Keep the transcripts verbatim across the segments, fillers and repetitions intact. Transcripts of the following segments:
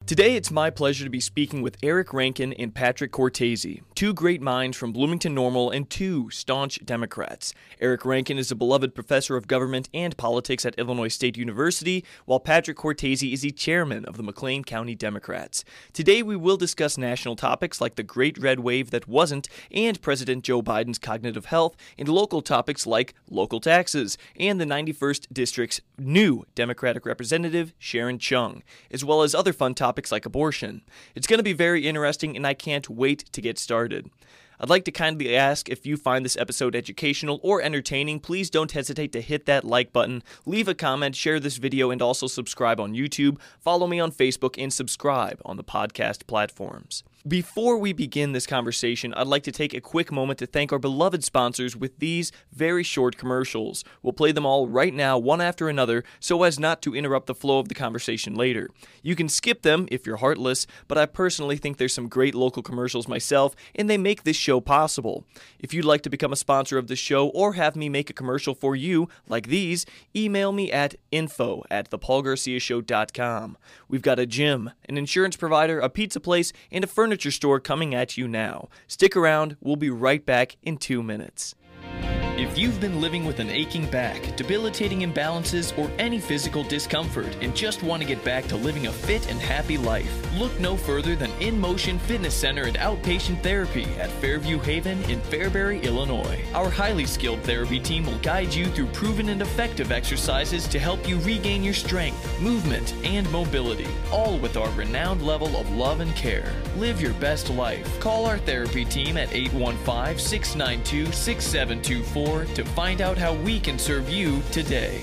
Today, it's my pleasure to be speaking with Eric Rankin and Patrick Cortese, two great minds from Bloomington Normal and two staunch Democrats. Eric Rankin is a beloved professor of government and politics at Illinois State University, while Patrick Cortese is the chairman of the McLean County Democrats. Today, we will discuss national topics like the Great Red Wave that wasn't, and President Joe Biden's cognitive health, and local topics like local taxes, and the ninety-first District's new Democratic Representative, Sharon Chung, as well as other fun topics like abortion. It's going to be very interesting, and I can't wait to get started. I'd like to kindly ask if you find this episode educational or entertaining, please don't hesitate to hit that like button, leave a comment, share this video, and also subscribe on YouTube. Follow me on Facebook and subscribe on the podcast platforms. Before we begin this conversation, I'd like to take a quick moment to thank our beloved sponsors with these very short commercials. We'll play them all right now, one after another, so as not to interrupt the flow of the conversation later. You can skip them if you're heartless, but I personally think there's some great local commercials myself, and they make this show possible. If you'd like to become a sponsor of this show or have me make a commercial for you, like these, email me at info at the paul garcia show dot com. We've got a gym, an insurance provider, a pizza place, and a furniture Furniture store coming at you now. Stick around, we'll be right back in two minutes. If you've been living with an aching back, debilitating imbalances, or any physical discomfort and just want to get back to living a fit and happy life, look no further than In Motion Fitness Center and Outpatient Therapy at Fairview Haven in Fairbury, Illinois. Our highly skilled therapy team will guide you through proven and effective exercises to help you regain your strength, movement, and mobility, all with our renowned level of love and care. Live your best life. Call our therapy team at eight one five, six nine two, six seven two four to find out how we can serve you today.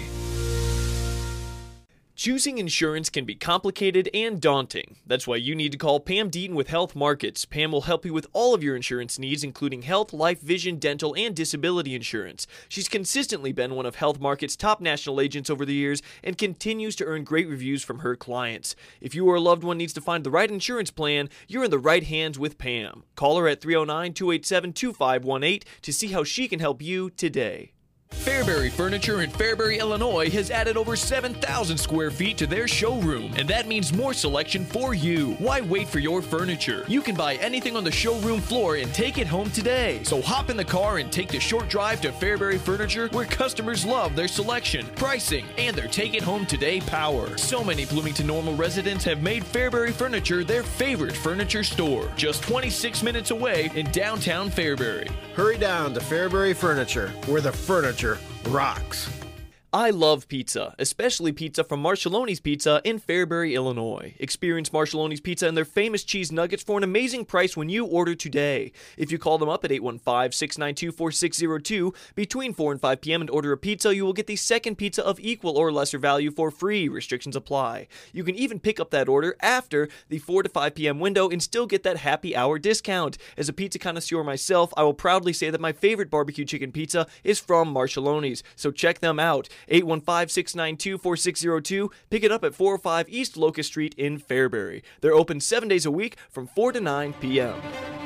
Choosing insurance can be complicated and daunting. That's why you need to call Pam Deaton with Health Markets. Pam will help you with all of your insurance needs, including health, life, vision, dental, and disability insurance. She's consistently been one of Health Markets' top national agents over the years and continues to earn great reviews from her clients. If you or a loved one needs to find the right insurance plan, you're in the right hands with Pam. Call her at three oh nine, two eight seven, two five one eight to see how she can help you today. Fairbury Furniture in Fairbury, Illinois has added over seven thousand square feet to their showroom, and that means more selection for you. Why wait for your furniture? You can buy anything on the showroom floor and take it home today. So hop in the car and take the short drive to Fairbury Furniture, where customers love their selection, pricing, and their take it home today power. So many Bloomington Normal residents have made Fairbury Furniture their favorite furniture store, just twenty-six minutes away in downtown Fairbury. Hurry down to Fairbury Furniture, where the furniture rocks. I love pizza, especially pizza from Marshallone's Pizza in Fairbury, Illinois. Experience Marshallone's Pizza and their famous cheese nuggets for an amazing price when you order today. If you call them up at eight one five, six nine two, four six zero two between four and five p.m. and order a pizza, you will get the second pizza of equal or lesser value for free. Restrictions apply. You can even pick up that order after the four to five p.m. window and still get that happy hour discount. As a pizza connoisseur myself, I will proudly say that my favorite barbecue chicken pizza is from Marshallone's, so check them out. eight one five, six nine two, four six zero two. Pick it up at four oh five East Locust Street in Fairbury. They're open seven days a week from four to nine p.m.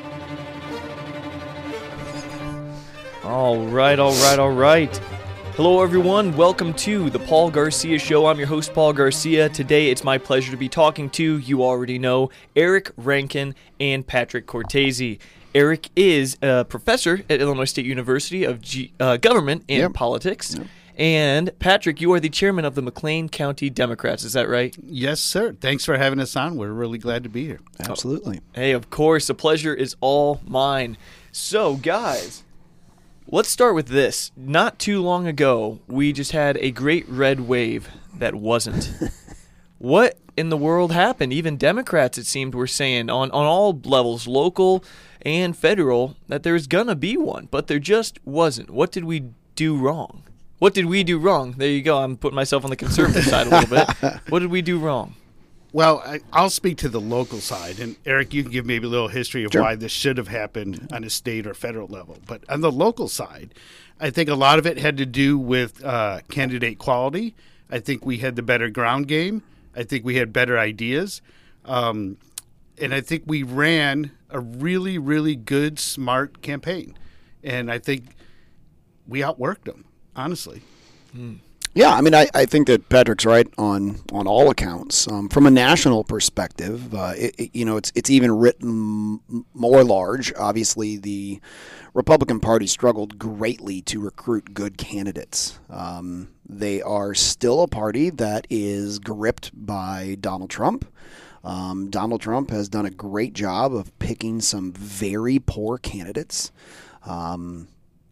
All right, all right, all right. Hello, everyone. Welcome to the Paul Garcia Show. I'm your host, Paul Garcia. Today, it's my pleasure to be talking to, you already know, Eric Rankin and Patrick Cortese. Eric is a professor at Illinois State University of G- uh, Government and yep. Politics. Yep. And Patrick, you are the chairman of the McLean County Democrats. Is that right? Yes, sir. Thanks for having us on. We're really glad to be here. Absolutely. Hey, of course. The pleasure is all mine. So, guys, let's start with this. Not too long ago, we just had a great red wave that wasn't. What in the world happened? Even Democrats, it seemed, were saying on, on all levels, local and federal, that there's going to be one, but there just wasn't. What did we do wrong? What did we do wrong? There you go. I'm putting myself on the conservative side a little bit. What did we do wrong? Well, I, I'll speak to the local side. And, Eric, you can give maybe a little history of sure. why this should have happened on a state or federal level. But on the local side, I think a lot of it had to do with uh, candidate quality. I think we had the better ground game. I think we had better ideas. Um, and I think we ran a really, really good, smart campaign. And I think we outworked them. Honestly. Hmm. Yeah, I mean, I, I think that Patrick's right on, on all accounts. Um, from a national perspective, uh, it, it, you know, it's it's even written more large. Obviously, the Republican Party struggled greatly to recruit good candidates. Um, they are still a party that is gripped by Donald Trump. Um, Donald Trump has done a great job of picking some very poor candidates. Um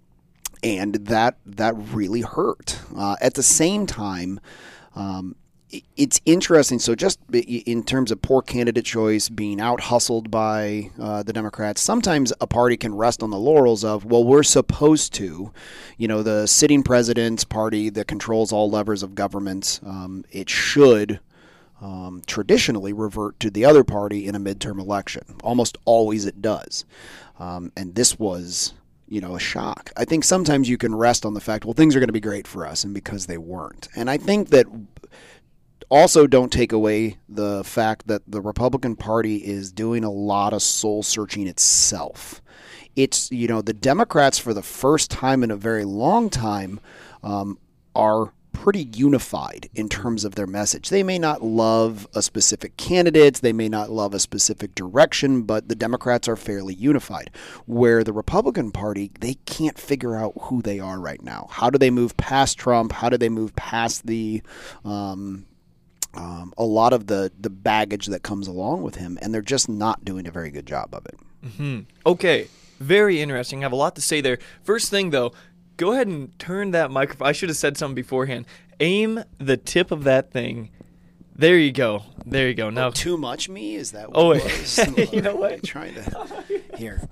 And that that really hurt. Uh, at the same time, um, it, it's interesting. So just in terms of poor candidate choice, being out hustled by uh, the Democrats, sometimes a party can rest on the laurels of, well, we're supposed to. You know, the sitting president's party that controls all levers of government, um, it should um, traditionally revert to the other party in a midterm election. Almost always it does. Um, and this was... you know, a shock. I think sometimes you can rest on the fact, well, things are going to be great for us, and because they weren't. And I think that also don't take away the fact that the Republican Party is doing a lot of soul searching itself. It's, you know, the Democrats for the first time in a very long time um, are pretty unified in terms of their message. They may not love a specific candidate, they may not love a specific direction, but the Democrats are fairly unified. Where the Republican Party, they can't figure out who they are right now. How do they move past Trump? How do they move past the um, um, a lot of the, the baggage that comes along with him? And they're just not doing a very good job of it. Mm-hmm. Okay, very interesting. I have a lot to say there. First thing, though, go ahead and turn that microphone. I should have said something beforehand. Aim the tip of that thing. There you go. There you go. Now, oh, too much me? Is that what oh, it was? You know what? I'm trying to here.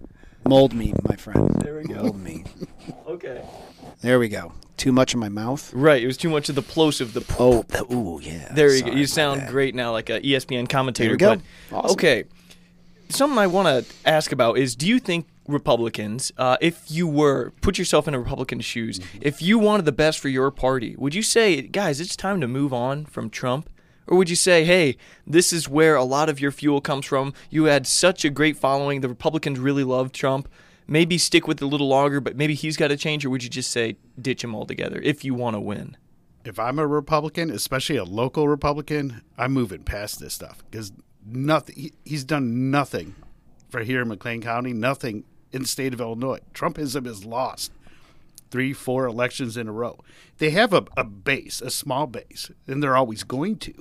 Mold me, my friend. There we go. Mold me. Okay. There we go. Too much in my mouth? Right. It was too much of the plosive. The oh, the, ooh, yeah. There you Sorry go. You sound that. great now, like a E S P N commentator. There we go. But, Awesome. Okay. Something I want to ask about is, do you think Republicans, uh, if you were, put yourself in a Republican's shoes, mm-hmm. if you wanted the best for your party, would you say, guys, it's time to move on from Trump? Or would you say, hey, this is where a lot of your fuel comes from. You had such a great following. The Republicans really love Trump. Maybe stick with it a little longer, but maybe he's got to change. Or would you just say, ditch him altogether if you want to win? If I'm a Republican, especially a local Republican, I'm moving past this stuff because nothing. He, he's done nothing for here in McLean County, nothing in the state of Illinois. Trumpism has lost three, four elections in a row. They have a, a base, a small base, and they're always going to.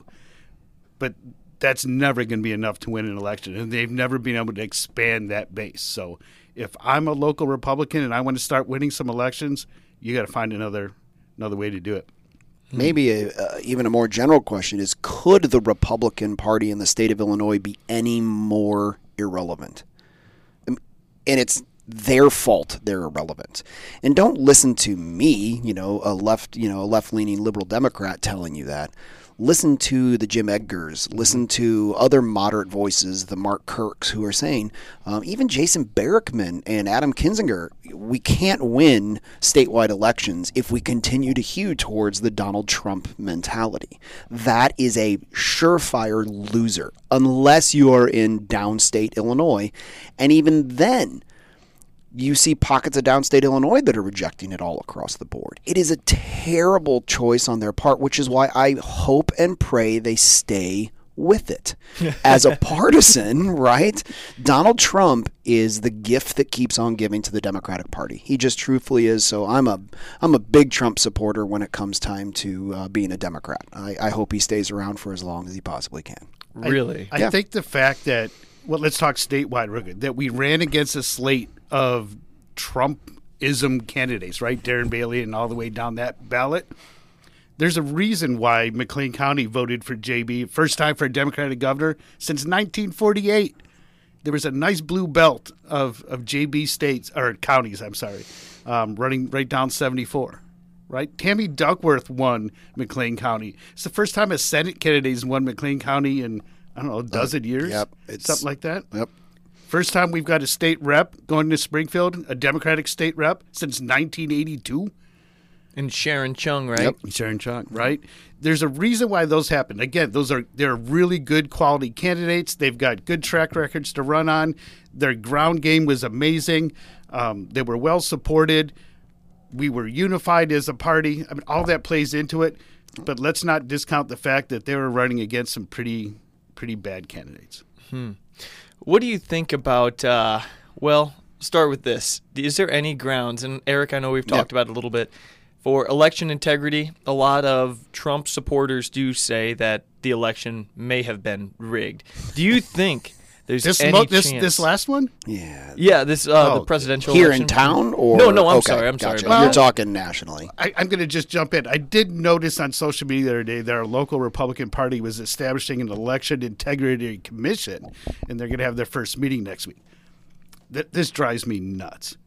But that's never going to be enough to win an election, and they've never been able to expand that base. So if I'm a local Republican and I want to start winning some elections, you got to find another another way to do it. Maybe a, uh, even a more general question is, could the Republican Party in the state of Illinois be any more irrelevant? And it's their fault they're irrelevant. And don't listen to me, you know, a left, you know, a left-leaning liberal Democrat telling you that. Listen to the Jim Edgars. Listen to other moderate voices, the Mark Kirks, who are saying, um, even Jason Barrickman and Adam Kinzinger, we can't win statewide elections if we continue to hew towards the Donald Trump mentality. That is a surefire loser, unless you are in downstate Illinois. And even then, you see pockets of downstate Illinois that are rejecting it all across the board. It is a terrible choice on their part, which is why I hope and pray they stay with it. As a partisan, right? Donald Trump is the gift that keeps on giving to the Democratic Party. He just truthfully is. So I'm a I'm a big Trump supporter when it comes time to uh, being a Democrat. I, I hope he stays around for as long as he possibly can. Really? I, I yeah. think the fact that, well, let's talk statewide real good, that we ran against a slate of Trumpism candidates, right? Darren Bailey and all the way down that ballot. There's a reason why McLean County voted for J B, first time for a Democratic governor since nineteen forty-eight. There was a nice blue belt of, of J B states, or counties, I'm sorry, um, running right down seventy-four, right? Tammy Duckworth won McLean County. It's the first time a Senate candidate has won McLean County in, I don't know, a dozen uh, years? Yep. It's, something like that? Yep. First time we've got a state rep going to Springfield, a Democratic state rep, since nineteen eighty-two. And Sharon Chung, right? Yep, Sharon Chung, right? There's a reason why those happen. Again, those are they're really good quality candidates. They've got good track records to run on. Their ground game was amazing. Um, they were well supported. we were unified as a party. I mean, all that plays into it. But let's not discount the fact that they were running against some pretty, pretty bad candidates. Hmm. What do you think about, uh, well, start with this. Is there any grounds, and Eric, I know we've talked yeah. about it a little bit, for election integrity? A lot of Trump supporters do say that the election may have been rigged. Do you think there's this any mo- this, chance? This last one? Yeah. Yeah, this uh, oh, the presidential here election. in town? Or No, no, I'm okay, sorry. I'm gotcha. sorry. Well, You're talking nationally. I, I'm going to just jump in. I did notice on social media the other day that our local Republican Party was establishing an election integrity commission, and they're going to have their first meeting next week. Th- this drives me nuts.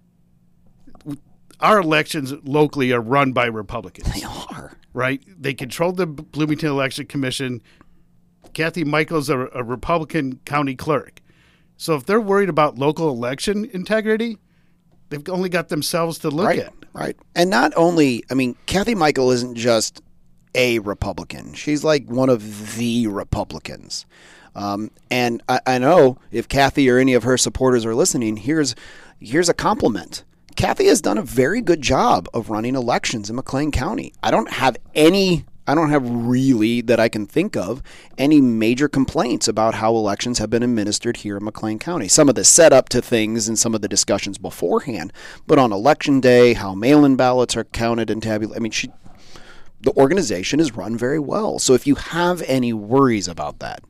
Our elections locally are run by Republicans. They are. Right? They control the Bloomington Election Commission. Kathy Michaels is a, a Republican county clerk. So if they're worried about local election integrity, they've only got themselves to look right, at. Right. And not only, I mean, Kathy Michael isn't just a Republican. She's like one of the Republicans. Um, and I, I know if Kathy or any of her supporters are listening, here's here's a compliment. Kathy has done a very good job of running elections in McLean County. I don't have any, I don't have really that I can think of any major complaints about how elections have been administered here in McLean County. Some of the setup to things and some of the discussions beforehand, but on election day, how mail-in ballots are counted and tabulated. I mean, she, the organization is run very well. So if you have any worries about that,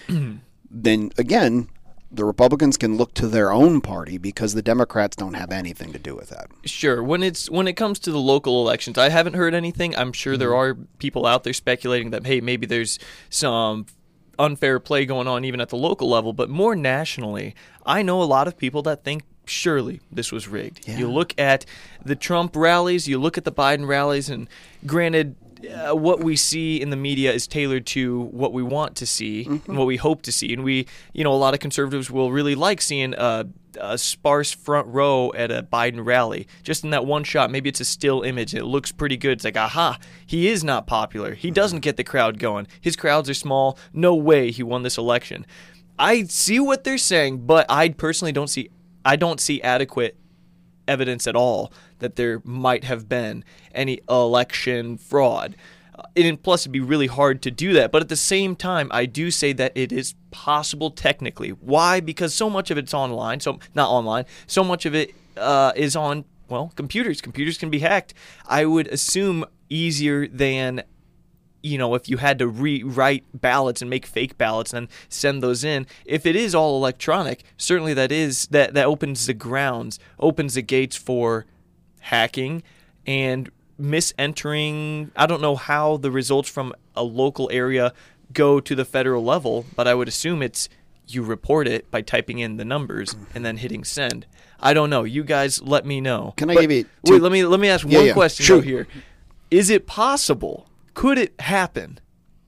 then again, the Republicans can look to their own party because the Democrats don't have anything to do with that. Sure. When it's when it comes to the local elections, I haven't heard anything. I'm sure mm-hmm. there are people out there speculating that, hey, maybe there's some unfair play going on even at the local level. But more nationally, I know a lot of people that think surely this was rigged. Yeah. You look at the Trump rallies, you look at the Biden rallies, and granted, Uh, what we see in the media is tailored to what we want to see mm-hmm. and what we hope to see. And we, you know, a lot of conservatives will really like seeing a, a sparse front row at a Biden rally. Just in that one shot, maybe it's a still image. And it looks pretty good. It's like, aha, he is not popular. He doesn't get the crowd going. His crowds are small. No way he won this election. I see what they're saying, but I personally don't see, I don't see adequate evidence at all that there might have been any election fraud. Uh, and plus, it'd be really hard to do that. But at the same time, I do say that it is possible technically. Why? Because so much of it's online. So not online. So much of it uh, is on, well, computers. Computers can be hacked. I would assume easier than, you know, if you had to rewrite ballots and make fake ballots and then send those in. If it is all electronic, certainly that is that that opens the grounds, opens the gates for hacking and misentering. I don't know how the results from a local area go to the federal level, but I would assume it's you report it by typing in the numbers and then hitting send. I don't know. You guys let me know. Can I but, give you two? Wait, let me let me ask yeah, one yeah. question sure. here. Is it possible? Could it happen?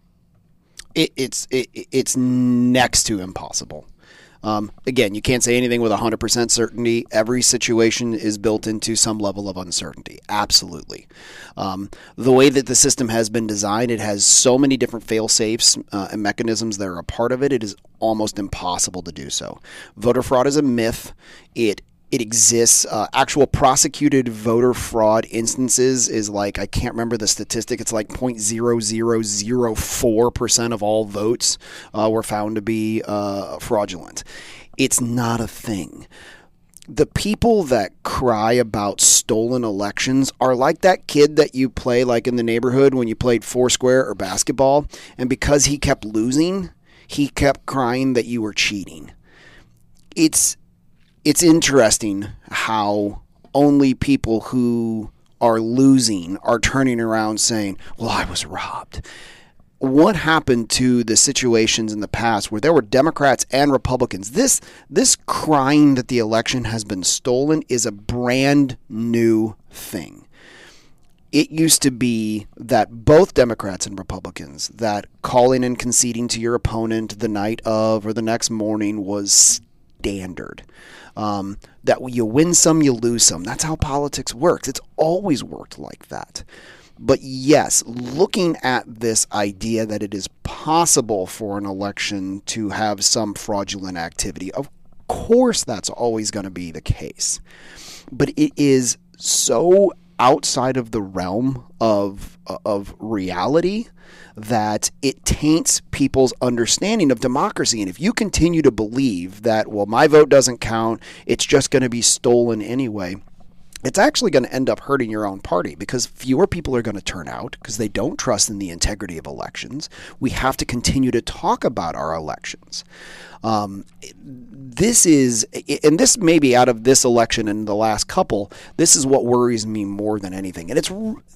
It, it's it, it's next to impossible. Um, again, you can't say anything with one hundred percent certainty. Every situation is built into some level of uncertainty. Absolutely. Um, the way that the system has been designed, it has so many different fail-safes uh, and mechanisms that are a part of it, it is almost impossible to do so. Voter fraud is a myth. It It exists. Uh, actual prosecuted voter fraud instances is like, I can't remember the statistic. It's like zero point zero zero zero four percent of all votes uh, were found to be uh, fraudulent. It's not a thing. The people that cry about stolen elections are like that kid that you play like in the neighborhood when you played Foursquare or basketball, and because he kept losing, he kept crying that you were cheating. It's It's interesting how only people who are losing are turning around saying, well, I was robbed. What happened to the situations in the past where there were Democrats and Republicans? This this crying that the election has been stolen is a brand new thing. It used to be that both Democrats and Republicans, that calling and conceding to your opponent the night of or the next morning was standard. Um, that you win some, you lose some. That's how politics works. It's always worked like that. But yes, looking at this idea that it is possible for an election to have some fraudulent activity, of course that's always going to be the case. But it is so outside of the realm of of reality that it taints people's understanding of democracy. And if you continue to believe that, well, my vote doesn't count, it's just going to be stolen anyway, it's actually going to end up hurting your own party because fewer people are going to turn out because they don't trust in the integrity of elections. We have to continue to talk about our elections. Um, this is, and this may be out of this election and the last couple, this is what worries me more than anything. And it's,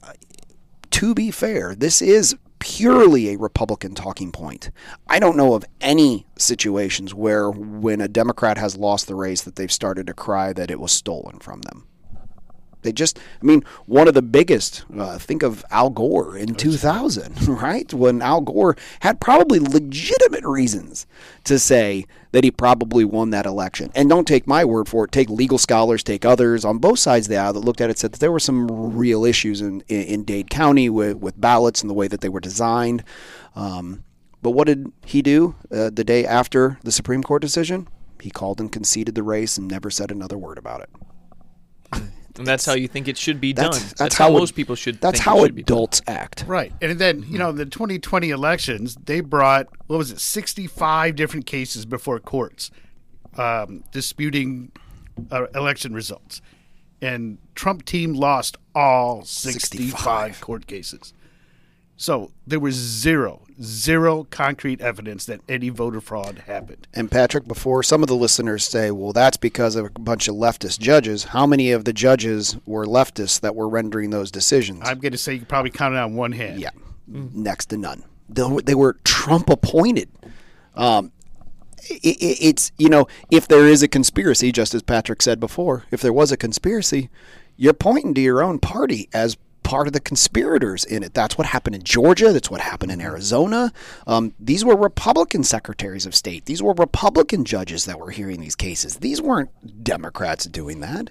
to be fair, this is purely a Republican talking point. I don't know of any situations where when a Democrat has lost the race that they've started to cry that it was stolen from them. They just, I mean, one of the biggest, uh, think of Al Gore in two thousand, right? When Al Gore had probably legitimate reasons to say that he probably won that election. And don't take my word for it. Take legal scholars, take others on both sides of the aisle that looked at it, said that there were some real issues in, in, in Dade County with, with ballots and the way that they were designed. Um, but what did he do uh, the day after the Supreme Court decision? He called and conceded the race and never said another word about it. And that's how you think it should be that's, done. That's, that's how, how it, most people should That's think how it should adults act. Right. And then, you know, the twenty twenty elections, they brought, what was it, sixty-five different cases before courts um, disputing uh, election results. And Trump team lost all sixty-five, sixty-five court cases. So there was zero, zero concrete evidence that any voter fraud happened. And Patrick, before some of the listeners say, well, that's because of a bunch of leftist judges, how many of the judges were leftists that were rendering those decisions? I'm going to say you can probably count it on one hand. Yeah, mm-hmm. Next to none. They were Trump appointed. Um, it, it, it's, you know, if there is a conspiracy, just as Patrick said before, if there was a conspiracy, you're pointing to your own party as part of the conspirators in it. That's what happened in Georgia. That's what happened in Arizona. Um, these were Republican secretaries of state. These were Republican judges that were hearing these cases. These weren't Democrats doing that.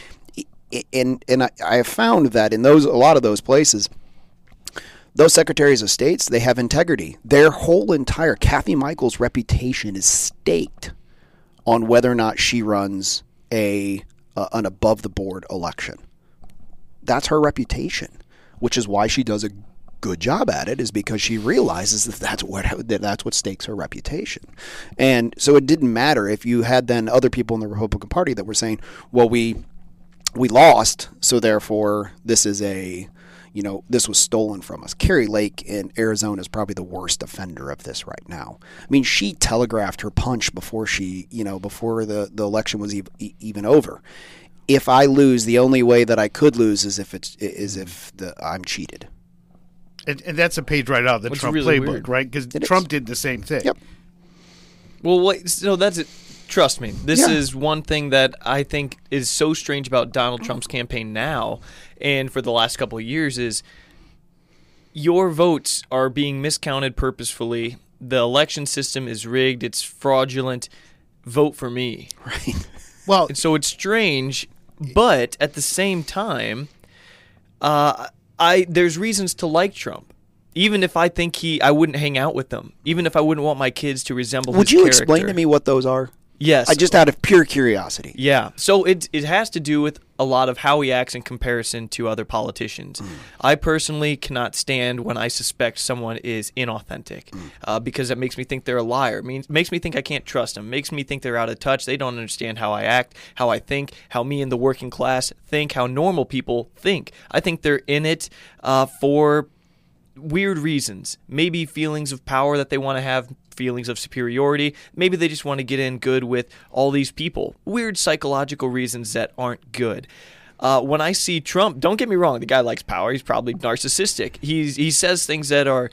And and I, I have found that in those a lot of those places, those secretaries of states, they have integrity. Their whole entire Kathy Michaels' reputation is staked on whether or not she runs a uh, an above the board election. That's her reputation, which is why she does a good job at it, is because she realizes that that's what that that's what stakes her reputation. And so it didn't matter if you had then other people in the Republican Party that were saying, well, we we lost, so therefore this is a, you know, this was stolen from us. Carrie Lake in Arizona is probably the worst offender of this right now. I mean, she telegraphed her punch before she, you know, before the, the election was e- even over. If I lose, the only way that I could lose is if it's is if the I'm cheated. And, and that's a page right out of the Which Trump really playbook, weird. right? Because It Trump is. did the same thing. Yep. Well, wait, so that's it. Trust me, this Yeah. is one thing that I think is so strange about Donald Trump's campaign now and for the last couple of years is your votes are being miscounted purposefully. The election system is rigged. It's fraudulent. Vote for me. Right. Well, And so it's strange, but at the same time, uh, I there's reasons to like Trump. Even if I think he, I wouldn't hang out with them. Even if I wouldn't want my kids to resemble Would his you character. explain to me what those are? Yes. I just out of pure curiosity. Yeah. So it it has to do with a lot of how he acts in comparison to other politicians. Mm. I personally cannot stand when I suspect someone is inauthentic Mm. uh, because it makes me think they're a liar. It means makes me think I can't trust them. Makes me think they're out of touch. They don't understand how I act, how I think, how me and the working class think, how normal people think. I think they're in it uh, for weird reasons. Maybe feelings of power that they want to have, feelings of superiority. Maybe they just want to get in good with all these people. Weird psychological reasons that aren't good. Uh, when I see Trump, don't get me wrong, the guy likes power. He's probably narcissistic. He's, he says things that are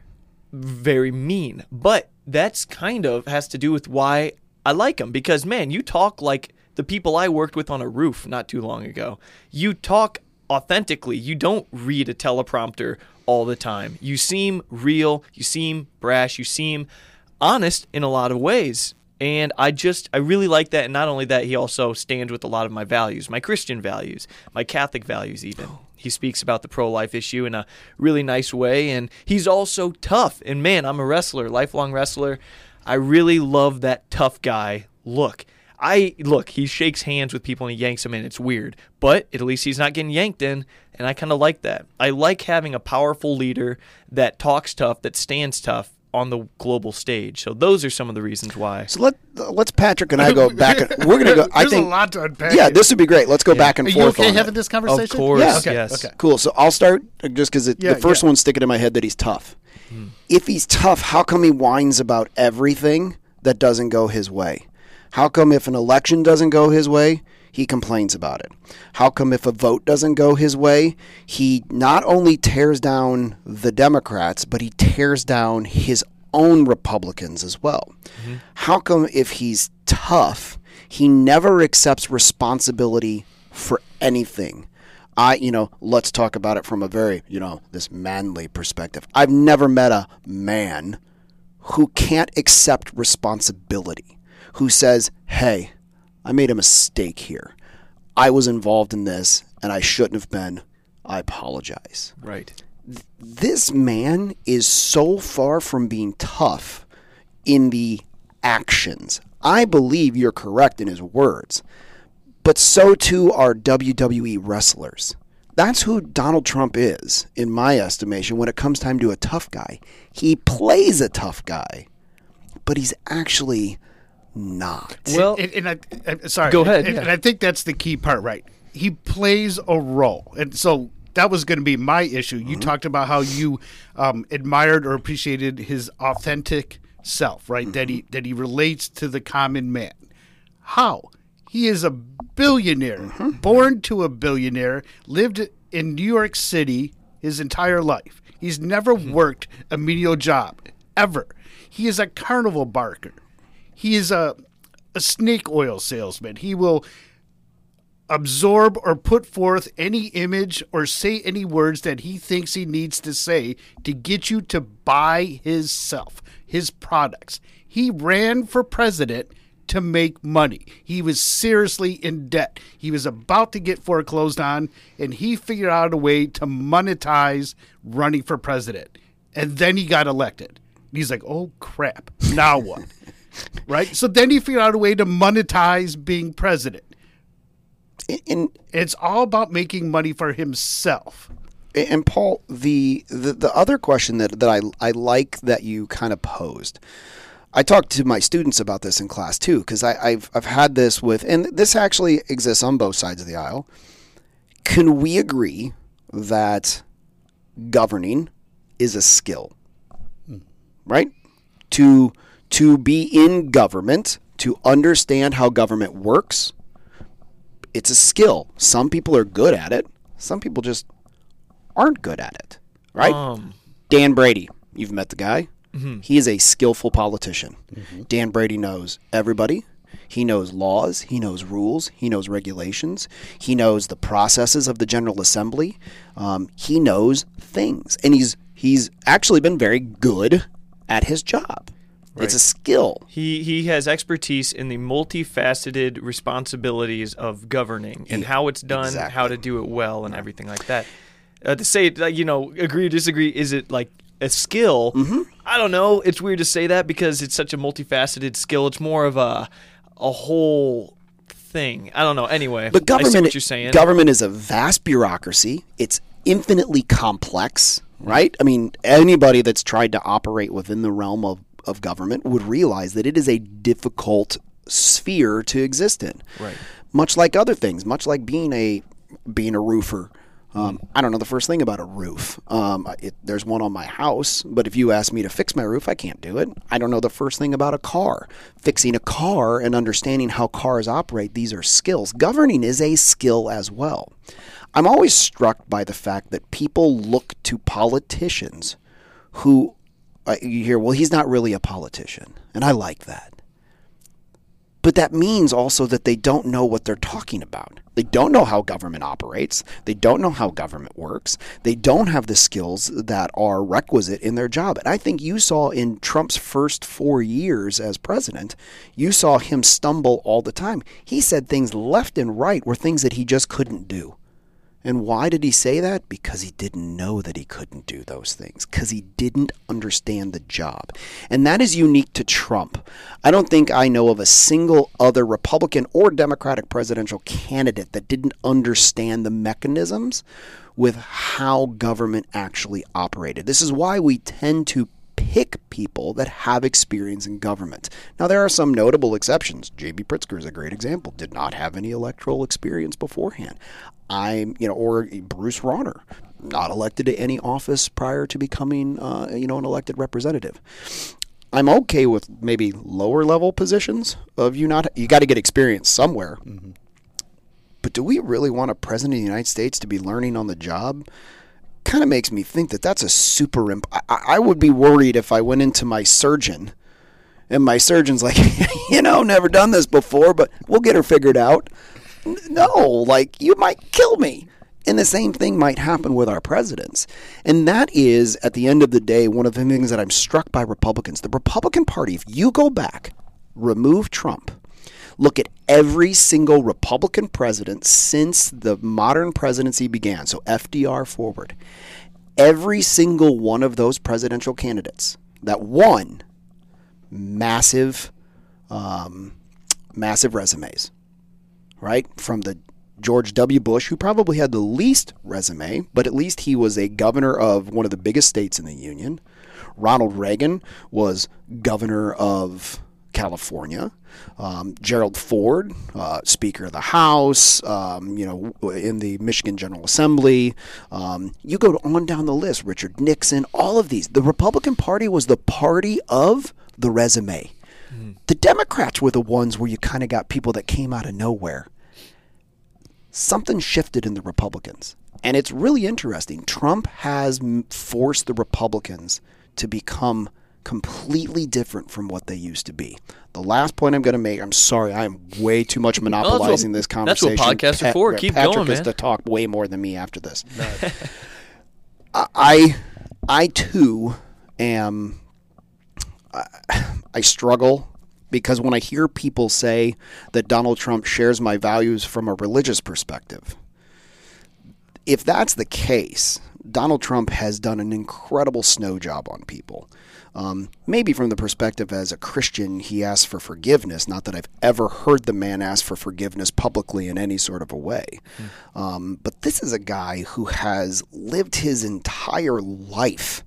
very mean. But that's kind of has to do with why I like him. Because, man, you talk like the people I worked with on a roof not too long ago. You talk authentically. You don't read a teleprompter all the time. You seem real. You seem brash. You seem honest in a lot of ways. And I just, I really like that. And not only that, he also stands with a lot of my values, my Christian values, my Catholic values even. He speaks about the pro-life issue in a really nice way. And he's also tough. And man, I'm a wrestler, lifelong wrestler. I really love that tough guy look. I look, he shakes hands with people and he yanks them in. It's weird, but at least he's not getting yanked in, and I kind of like that. I like having a powerful leader that talks tough, that stands tough on the global stage. So those are some of the reasons why. So let let's Patrick and I go back. And, we're gonna go. I There's think a lot to unpack. Yeah, this would be great. Let's go yeah. back and Are forth. You okay on having it. this conversation? Of course. Yeah. Okay. Yes. Okay. Cool. So I'll start just because yeah, the first yeah. one's sticking in my head that he's tough. Hmm. If he's tough, how come he whines about everything that doesn't go his way? How come if an election doesn't go his way, he complains about it? How come if a vote doesn't go his way, he not only tears down the Democrats, but he tears down his own Republicans as well? Mm-hmm. How come if he's tough, he never accepts responsibility for anything? I, you know, let's talk about it from a very, you know, this manly perspective. I've never met a man who can't accept responsibility, who says, hey, I made a mistake here. I was involved in this and I shouldn't have been. I apologize. Right. This man is so far from being tough in the actions. I believe you're correct in his words, but so too are W W E wrestlers. That's who Donald Trump is, in my estimation, when it comes time to a tough guy. He plays a tough guy, but he's actually not. Well, and, and I, I, sorry. Go ahead. And, yeah. and I think that's the key part, right? He plays a role, and so that was going to be my issue. You mm-hmm. talked about how you um, admired or appreciated his authentic self, right? Mm-hmm. That he that he relates to the common man. How? He is a billionaire, mm-hmm. born to a billionaire, lived in New York City his entire life. He's never mm-hmm. worked a menial job, ever. He is a carnival barker. He is a, a snake oil salesman. He will absorb or put forth any image or say any words that he thinks he needs to say to get you to buy his self, his products. He ran for president to make money. He was seriously in debt. He was about to get foreclosed on, and he figured out a way to monetize running for president. And then he got elected. He's like, oh, crap. Now what? Right? So then he figured out a way to monetize being president. And it's all about making money for himself. And Paul, the the, the other question that, that I, I like that you kind of posed, I talked to my students about this in class too, because I've I've had this with, and this actually exists on both sides of the aisle. Can we agree that governing is a skill, right? To to be in government, to understand how government works, it's a skill. Some people are good at it. Some people just aren't good at it, right? Um. Dan Brady, you've met the guy. Mm-hmm. He is a skillful politician. Mm-hmm. Dan Brady knows everybody. He knows laws. He knows rules. He knows regulations. He knows the processes of the General Assembly. Um, he knows things. And he's he's actually been very good at his job. Right. It's a skill. He he has expertise in the multifaceted responsibilities of governing and yeah, how it's done, exactly. how to do it well, and everything like that. Uh, to say, you know, agree or disagree, is it like a skill? Mm-hmm. I don't know. It's weird to say that because it's such a multifaceted skill. It's more of a a whole thing. I don't know. Anyway, but government, I see what you're saying. Government is a vast bureaucracy. It's infinitely complex, right? I mean, anybody that's tried to operate within the realm of, of government would realize that it is a difficult sphere to exist in. Right. Much like other things, much like being a being a roofer. Um, I don't know the first thing about a roof. Um, it, there's one on my house, but if you ask me to fix my roof, I can't do it. I don't know the first thing about a car. Fixing a car and understanding how cars operate, these are skills. Governing is a skill as well. I'm always struck by the fact that people look to politicians who, uh, you hear, well, he's not really a politician, and I like that. But that means also that they don't know what they're talking about. They don't know how government operates. They don't know how government works. They don't have the skills that are requisite in their job. And I think you saw in Trump's first four years as president, you saw him stumble all the time. He said things left and right were things that he just couldn't do. And why did he say that? Because he didn't know that he couldn't do those things. Because he didn't understand the job. And that is unique to Trump. I don't think I know of a single other Republican or Democratic presidential candidate that didn't understand the mechanisms with how government actually operated. This is why we tend to pick people that have experience in government. Now, there are some notable exceptions. J B Pritzker is a great example. Did not have any electoral experience beforehand. I'm, you know, or Bruce Rauner, not elected to any office prior to becoming, uh, you know, an elected representative. I'm okay with maybe lower level positions of you not. You got to get experience somewhere. Mm-hmm. But do we really want a president of the United States to be learning on the job? Kind of makes me think that that's a super imp- I, I would be worried if I went into my surgeon and my surgeon's like, you know, never done this before, but we'll get her figured out. No, like, you might kill me. And the same thing might happen with our presidents. And that is, at the end of the day, one of the things that I'm struck by Republicans. The Republican Party, if you go back, remove Trump, look at every single Republican president since the modern presidency began, so F D R forward, every single one of those presidential candidates that won massive, um, massive resumes, right? From the George W. Bush, who probably had the least resume, but at least he was a governor of one of the biggest states in the Union. Ronald Reagan was governor of California. Um, Gerald Ford, uh, Speaker of the House, um, you know, in the Michigan General Assembly. Um, you go on down the list, Richard Nixon, all of these. The Republican Party was the party of the resume. Mm. The Democrats were the ones where you kind of got people that came out of nowhere. Something shifted in the Republicans. And it's really interesting. Trump has forced the Republicans to become completely different from what they used to be. The last point I'm going to make, I'm sorry, I'm way too much monopolizing no, what, this conversation. That's what podcasts Pat, are for. Keep Patrick going, man. Patrick is to talk way more than me after this. I, I too am, I, I struggle because when I hear people say that Donald Trump shares my values from a religious perspective, if that's the case, Donald Trump has done an incredible snow job on people. Um, maybe from the perspective as a Christian, he asks for forgiveness. Not that I've ever heard the man ask for forgiveness publicly in any sort of a way. Mm. Um, but this is a guy who has lived his entire life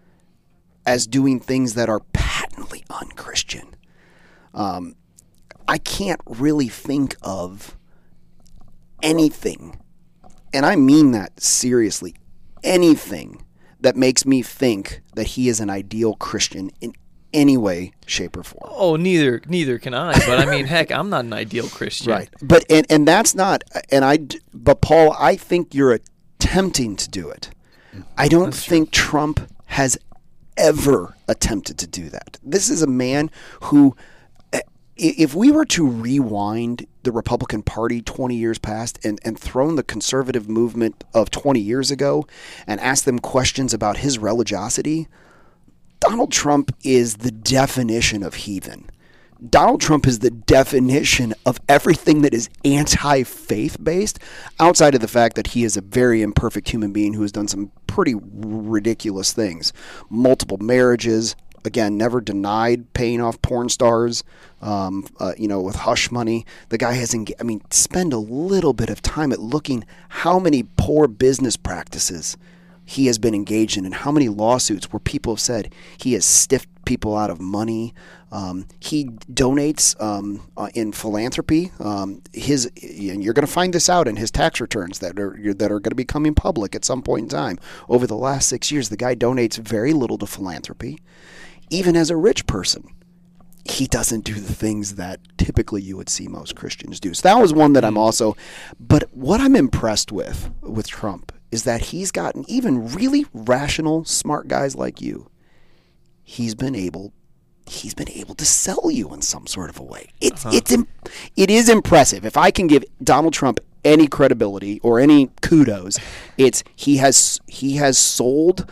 as doing things that are patently unchristian. Um, I can't really think of anything, and I mean that seriously, anything that makes me think that he is an ideal Christian in any way, shape, or form. Oh, neither neither can I. But I mean, heck, I'm not an ideal Christian. Right. But and, and that's not and I but Paul, I think you're attempting to do it. I don't that's think true. Trump has ever attempted to do that. This is a man who, if we were to rewind the Republican Party twenty years past and, and thrown the conservative movement of twenty years ago and asked them questions about his religiosity, Donald Trump is the definition of heathen. Donald Trump is the definition of everything that is anti-faith based, outside of the fact that he is a very imperfect human being who has done some pretty ridiculous things. Multiple marriages. Again, never denied paying off porn stars, um, uh, you know, with hush money. The guy hasn't, I mean, spend a little bit of time at looking how many poor business practices he has been engaged in and how many lawsuits where people have said he has stiffed people out of money. Um, he donates um, uh, in philanthropy. Um, his, and you're going to find this out in his tax returns that are that are going to be coming public at some point in time. Over the last six years, the guy donates very little to philanthropy. Even as a rich person, he doesn't do the things that typically you would see most Christians do. So that was one that I'm also, but what I'm impressed with, with Trump, is that he's gotten even really rational, smart guys like you, he's been able, he's been able to sell you in some sort of a way. It's, uh-huh. it's, it is impressive. If I can give Donald Trump any credibility or any kudos, it's he has, he has sold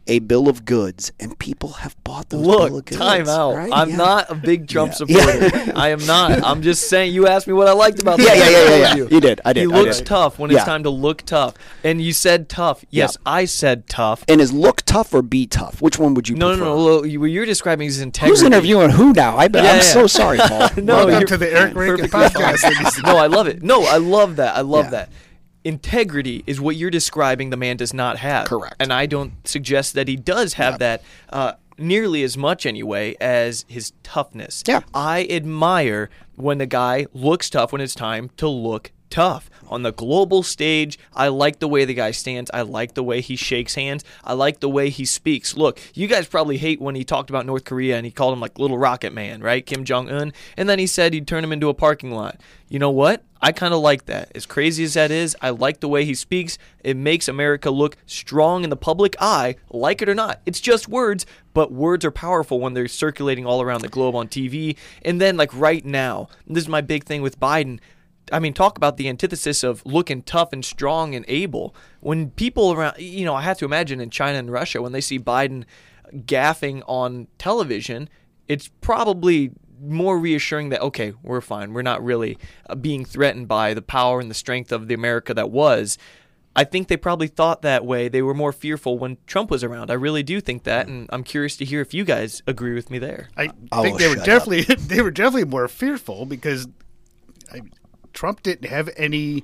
a bill of goods, and people have bought those Look, bill of goods. time out. Right? I'm yeah. not a big Trump Yeah. supporter. Yeah. I am not. I'm just saying. You asked me what I liked about. Yeah, that. yeah, I yeah, told yeah, yeah. You. You did. I did. He I looks did. tough when Yeah. it's time to look tough. And you said tough. Yes, Yeah. I said tough. And is look tough or be tough? Which one would you No, prefer? no, no. Well, you- what you're describing is integrity. Who's interviewing who now? I bet. Yeah, I'm yeah. so sorry, Paul. No, Welcome you're to the Eric Rankin perfectly podcast. no, I love it. No, I love that. I love Yeah. that. Integrity is what you're describing the man does not have. Correct. And I don't suggest that he does have that uh, nearly as much anyway as his toughness. Yeah. I admire when the guy looks tough when it's time to look tough. On the global stage, I like the way the guy stands. I like the way he shakes hands. I like the way he speaks. Look, you guys probably hate when he talked about North Korea and he called him like Little Rocket Man, right? Kim Jong-un. And then he said he'd turn him into a parking lot. You know what? I kind of like that. As crazy as that is, I like the way he speaks. It makes America look strong in the public eye, like it or not. It's just words, but words are powerful when they're circulating all around the globe on T V. And then, like right now, this is my big thing with Biden. I mean, talk about the antithesis of looking tough and strong and able. When people around, you know, I have to imagine in China and Russia, when they see Biden gaffing on television, it's probably more reassuring that, okay, we're fine. We're not really uh, being threatened by the power and the strength of the America that was. I think they probably thought that way. They were more fearful when Trump was around. I really do think that, and I'm curious to hear if you guys agree with me there. I I think will they were shut definitely they were definitely more fearful because I, Trump didn't have any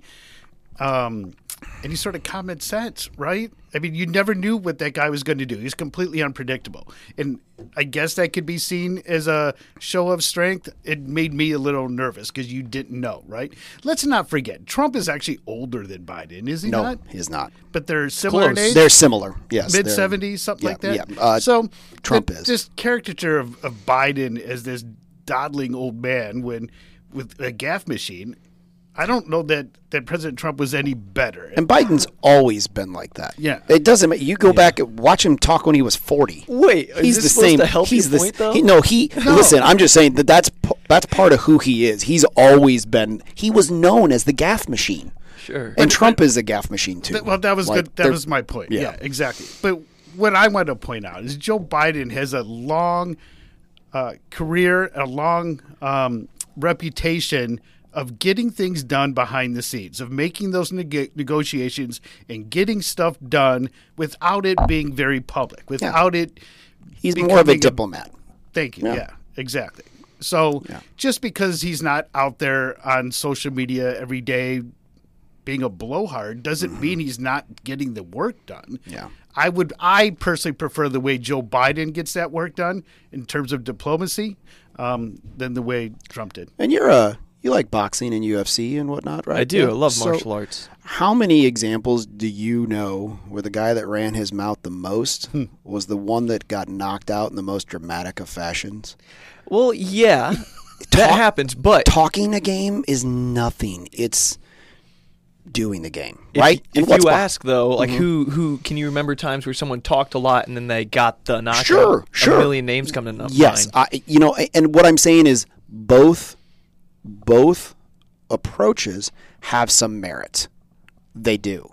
um, any sort of common sense, right? I mean, you never knew what that guy was going to do. He's completely unpredictable, and I guess that could be seen as a show of strength. It made me a little nervous because you didn't know, right? Let's not forget, Trump is actually older than Biden, is he No, not? he's not. But they're similar in Close. age. They're similar. Yes. Mid they're- seventies, something yeah, like that. yeah. Uh, so Trump the- is. this caricature of, of Biden as this dawdling old man when with a gaff machine. I don't know that, that President Trump was any better. And Biden's always been like that. Yeah. It doesn't matter. You go back and watch him talk when he was forty. Wait, is he's this the supposed same. to help he's your the, point, though? He, no, he. Listen, I'm just saying that that's p- that's part of who he is. He's always been. He was known as the gaff machine. Sure. And Trump is a gaff machine too. Th- well, that was Like, good. That they're- was my point. yeah. Yeah. exactly. But what I want to point out is Joe Biden has a long uh, career, a long um, reputation of getting things done behind the scenes, of making those neg- negotiations and getting stuff done without it being very public, without it. He's more of a becoming diplomat. Thank you. Yeah. Yeah, exactly. So Yeah. just because he's not out there on social media every day being a blowhard doesn't mean he's not getting the work done. Yeah. I would I personally prefer the way Joe Biden gets that work done in terms of diplomacy um, than the way Trump did. And you're a you like boxing and U F C and whatnot, right? I do. Yeah. I love So martial arts. How many examples do you know where the guy that ran his mouth the most was the one that got knocked out in the most dramatic of fashions? Well, yeah, that Talk- happens, but Talking a game is nothing. It's doing the game, if, right? if And what's you behind- ask though, like Mm-hmm. who who can you remember times where someone talked a lot and then they got the knockout? Sure, sure. A million names come to mind. Yes, I, you know, and what I'm saying is both both approaches have some merit. They do.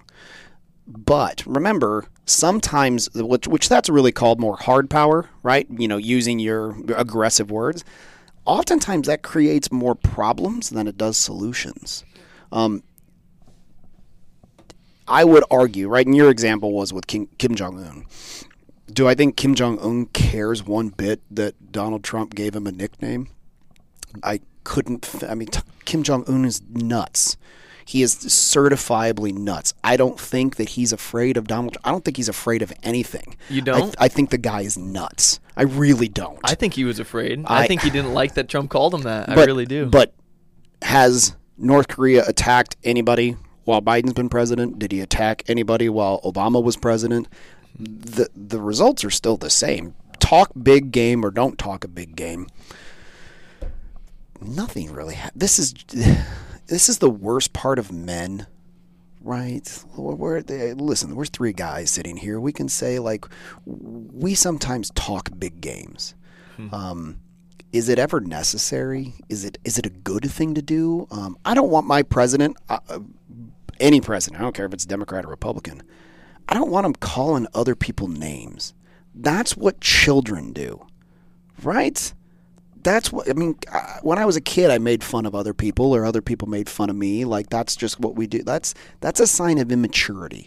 But remember, sometimes, which, which that's really called more hard power, right? You know, using your aggressive words. Oftentimes that creates more problems than it does solutions. Um, I would argue, right, and your example was with Kim, Kim Jong-un. Do I think Kim Jong-un cares one bit that Donald Trump gave him a nickname? I couldn't. Th- I mean, t- Kim Jong-un is nuts. He is certifiably nuts. I don't think that he's afraid of Donald. I don't think he's afraid of anything. You I, don't? th- I think the guy is nuts. I really don't. I think he was afraid. I, I- think he didn't like that Trump called him that. I But- really do. But has North Korea attacked anybody while Biden's been president? Did he attack anybody while Obama was president? The the results are still the same. Talk big game or don't talk a big game. Nothing really. Ha- this is this is the worst part of men, right? We're, we're they, listen. We're three guys sitting here. We can say like we sometimes talk big games. Um, is it ever necessary? Is it is it a good thing to do? Um, I don't want my president, uh, any president. I don't care if it's Democrat or Republican. I don't want him calling other people names. That's what children do, right? That's what, I mean, when I was a kid, I made fun of other people or other people made fun of me. Like, that's just what we do. That's that's a sign of immaturity.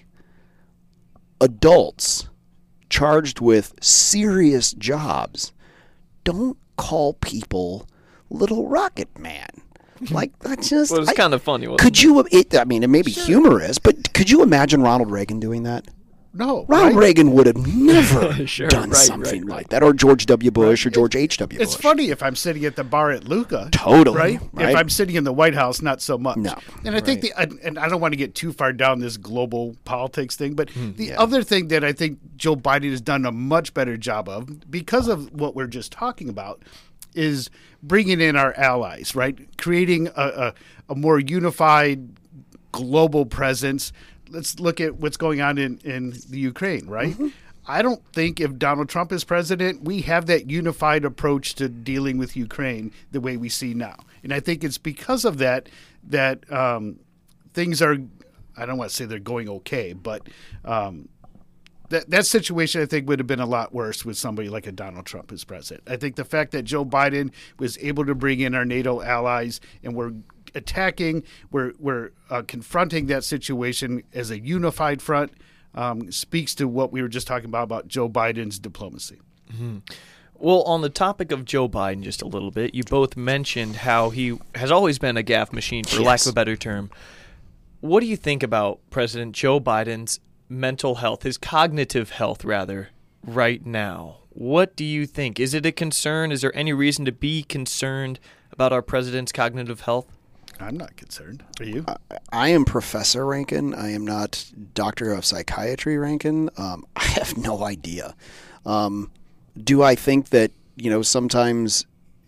Adults charged with serious jobs don't call people Little Rocket Man. Like, that's just... Well, it's kind of funny, wasn't Could it? you... It, I mean, it may be sure. humorous, but could you imagine Ronald Reagan doing that? No. Ronald right? Reagan would have never sure, done right, something right, right. like that. Or George W. Bush Right. or George H W. It's Bush. funny if I'm sitting at the bar at Luca. Totally, Right? right. If I'm sitting in the White House, not so much. No. And I think the and I don't want to get too far down this global politics thing, but the yeah. other thing that I think Joe Biden has done a much better job of, because of what we're just talking about, is bringing in our allies, right? Creating a, a, a more unified global presence. Let's look at what's going on in, in the Ukraine, right? Mm-hmm. I don't think if Donald Trump is president, we have that unified approach to dealing with Ukraine the way we see now. And I think it's because of that that um, things are, I don't want to say they're going okay, but um, that that situation I think would have been a lot worse with somebody like a Donald Trump as president. I think the fact that Joe Biden was able to bring in our NATO allies and we're attacking, we're we're uh, confronting that situation as a unified front, um, speaks to what we were just talking about about Joe Biden's diplomacy. Mm-hmm. Well, on the topic of Joe Biden, just a little bit, you both mentioned how he has always been a gaffe machine, for yes. lack of a better term. What do you think about President Joe Biden's mental health, his cognitive health, rather, right now? What do you think? Is it a concern? Is there any reason to be concerned about our president's cognitive health? I'm not concerned. Are you? I, I am Professor Rankin. I am not Doctor of Psychiatry Rankin. Um, I have no idea. Um, do I think that, you know, sometimes,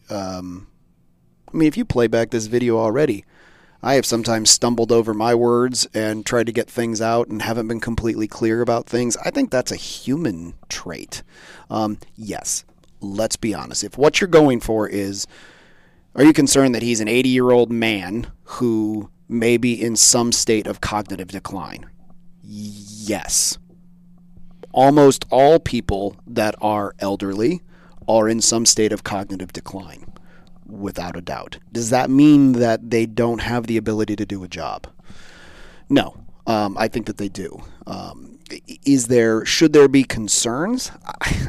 um, I mean, if you play back this video already, I have sometimes stumbled over my words and tried to get things out and haven't been completely clear about things. I think that's a human trait. Um, yes, let's be honest. If what you're going for is, are you concerned that he's an eighty-year-old man who may be in some state of cognitive decline? Yes. Almost all people that are elderly are in some state of cognitive decline, without a doubt. Does that mean that they don't have the ability to do a job? No. Um, I think that they do. Um, is there, should there be concerns? I,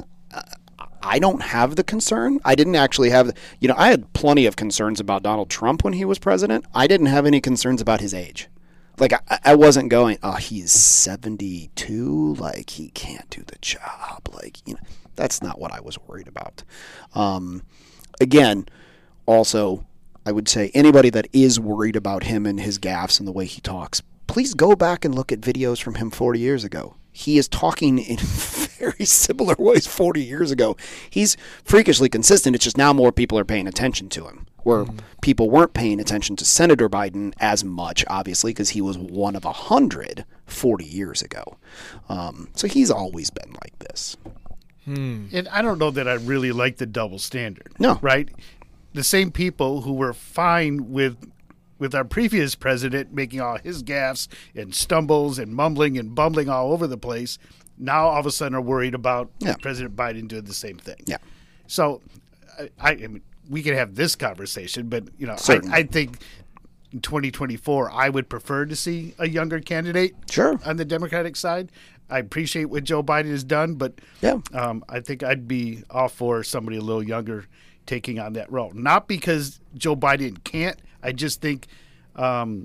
I don't have the concern. I didn't actually have, you know, I had plenty of concerns about Donald Trump when he was president. I didn't have any concerns about his age. Like, I, I wasn't going, oh, he's seventy-two, like, he can't do the job. Like, you know, that's not what I was worried about. Um, again, also, I would say anybody that is worried about him and his gaffes and the way he talks, please go back and look at videos from him forty years ago. He is talking in very similar ways forty years ago. He's freakishly consistent. It's just now more people are paying attention to him, where mm-hmm. people weren't paying attention to Senator Biden as much, obviously, because he was one of a hundred forty years ago. Um, so he's always been like this. Hmm. And I don't know that I really like the double standard. No. Right? The same people who were fine with with our previous president making all his gaffes and stumbles and mumbling and bumbling all over the place, now all of a sudden are worried about yeah. President Biden doing the same thing. Yeah. So I, I mean, we could have this conversation, but you know, I, I think in twenty twenty-four, I would prefer to see a younger candidate sure. on the Democratic side. I appreciate what Joe Biden has done, but yeah. um, I think I'd be all for somebody a little younger taking on that role. Not because Joe Biden can't. I just think um,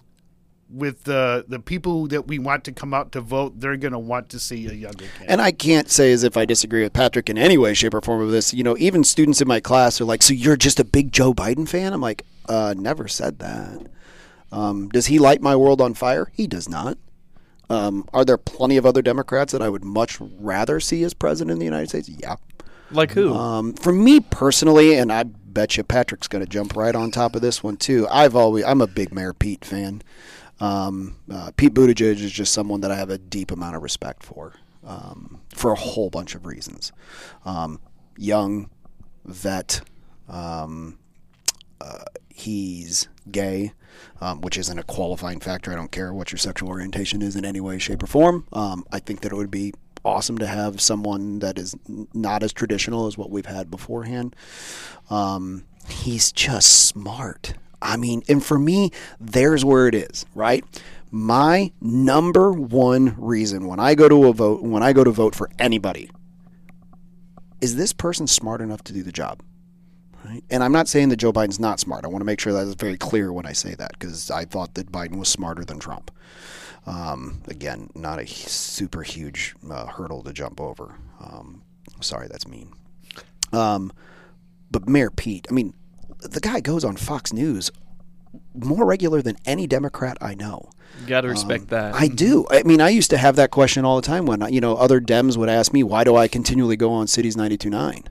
with the the people that we want to come out to vote, they're going to want to see a younger candidate. And I can't say as if I disagree with Patrick in any way, shape, or form of this. You know, even students in my class are like, so you're just a big Joe Biden fan? I'm like, uh, never said that. Um, does he light my world on fire? He does not. Um, are there plenty of other Democrats that I would much rather see as president of the United States? Yeah. Like who? Um, for me personally, and I bet you Patrick's going to jump right on top of this one too. I've always I'm a big Mayor Pete fan. Um, uh, Pete Buttigieg is just someone that I have a deep amount of respect for, um, for a whole bunch of reasons. Um, young, vet. Um, uh, he's gay, um, which isn't a qualifying factor. I don't care what your sexual orientation is in any way, shape, or form. Um, I think that it would be awesome to have someone that is not as traditional as what we've had beforehand. Um, he's just smart. I mean, and for me, there's where it is, right? My number one reason when I go to a vote, when I go to vote for anybody, is this person smart enough to do the job? Right? And I'm not saying that Joe Biden's not smart. I want to make sure that is very clear when I say that, because I thought that Biden was smarter than Trump. Um, again, not a super huge uh, hurdle to jump over. Um, sorry, that's mean. Um, but Mayor Pete, I mean, the guy goes on Fox News more regular than any Democrat I know. You got to respect um, that. I do. I mean, I used to have that question all the time when, you know, other Dems would ask me, why do I continually go on Cities ninety-two point nine?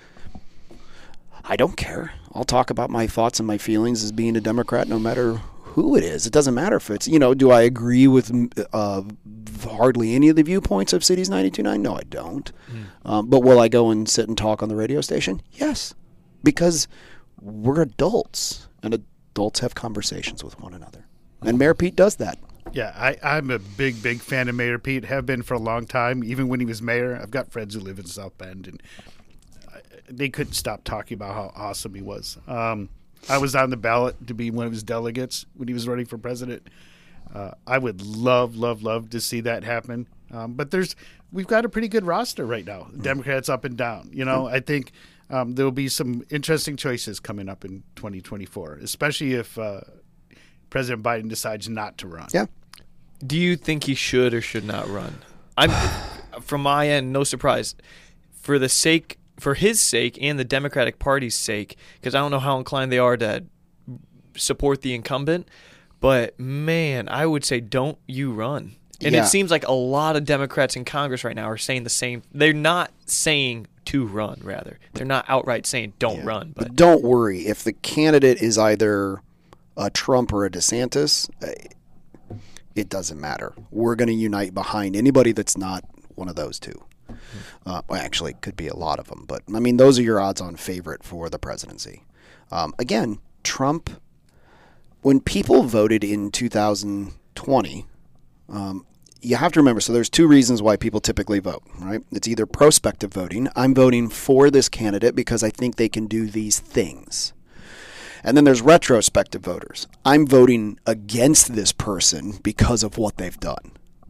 I don't care. I'll talk about my thoughts and my feelings as being a Democrat no matter who it is. It doesn't matter if it's, you know, do I agree with uh, hardly any of the viewpoints of Cities ninety-two point nine? No, I don't. Mm. Um, but will I go and sit and talk on the radio station? Yes, because we're adults, and adults have conversations with one another. And Mayor Pete does that. Yeah, I, I'm a big, big fan of Mayor Pete. Have been for a long time, even when he was mayor. I've got friends who live in South Bend, and they couldn't stop talking about how awesome he was. Um, I was on the ballot to be one of his delegates when he was running for president. Uh, I would love, love, love to see that happen. Um, but there's, we've got a pretty good roster right now. Democrats up and down. You know, I think um, there will be some interesting choices coming up in twenty twenty-four, especially if uh, President Biden decides not to run. Yeah. Do you think he should or should not run? I'm, from my end, no surprise. For the sake, for his sake and the Democratic Party's sake, because I don't know how inclined they are to support the incumbent, but man, I would say don't you run. And yeah. it seems like a lot of Democrats in Congress right now are saying the same. They're not saying to run, rather. They're not outright saying don't yeah. run. But. but don't worry. If the candidate is either a Trump or a DeSantis, it doesn't matter. We're going to unite behind anybody that's not one of those two. Uh, well, actually, it could be a lot of them. But, I mean, those are your odds-on favorite for the presidency. Um, again, Trump, when people voted in two thousand twenty, um, you have to remember, so there's two reasons why people typically vote, right? It's either prospective voting. I'm voting for this candidate because I think they can do these things. And then there's retrospective voters. I'm voting against this person because of what they've done.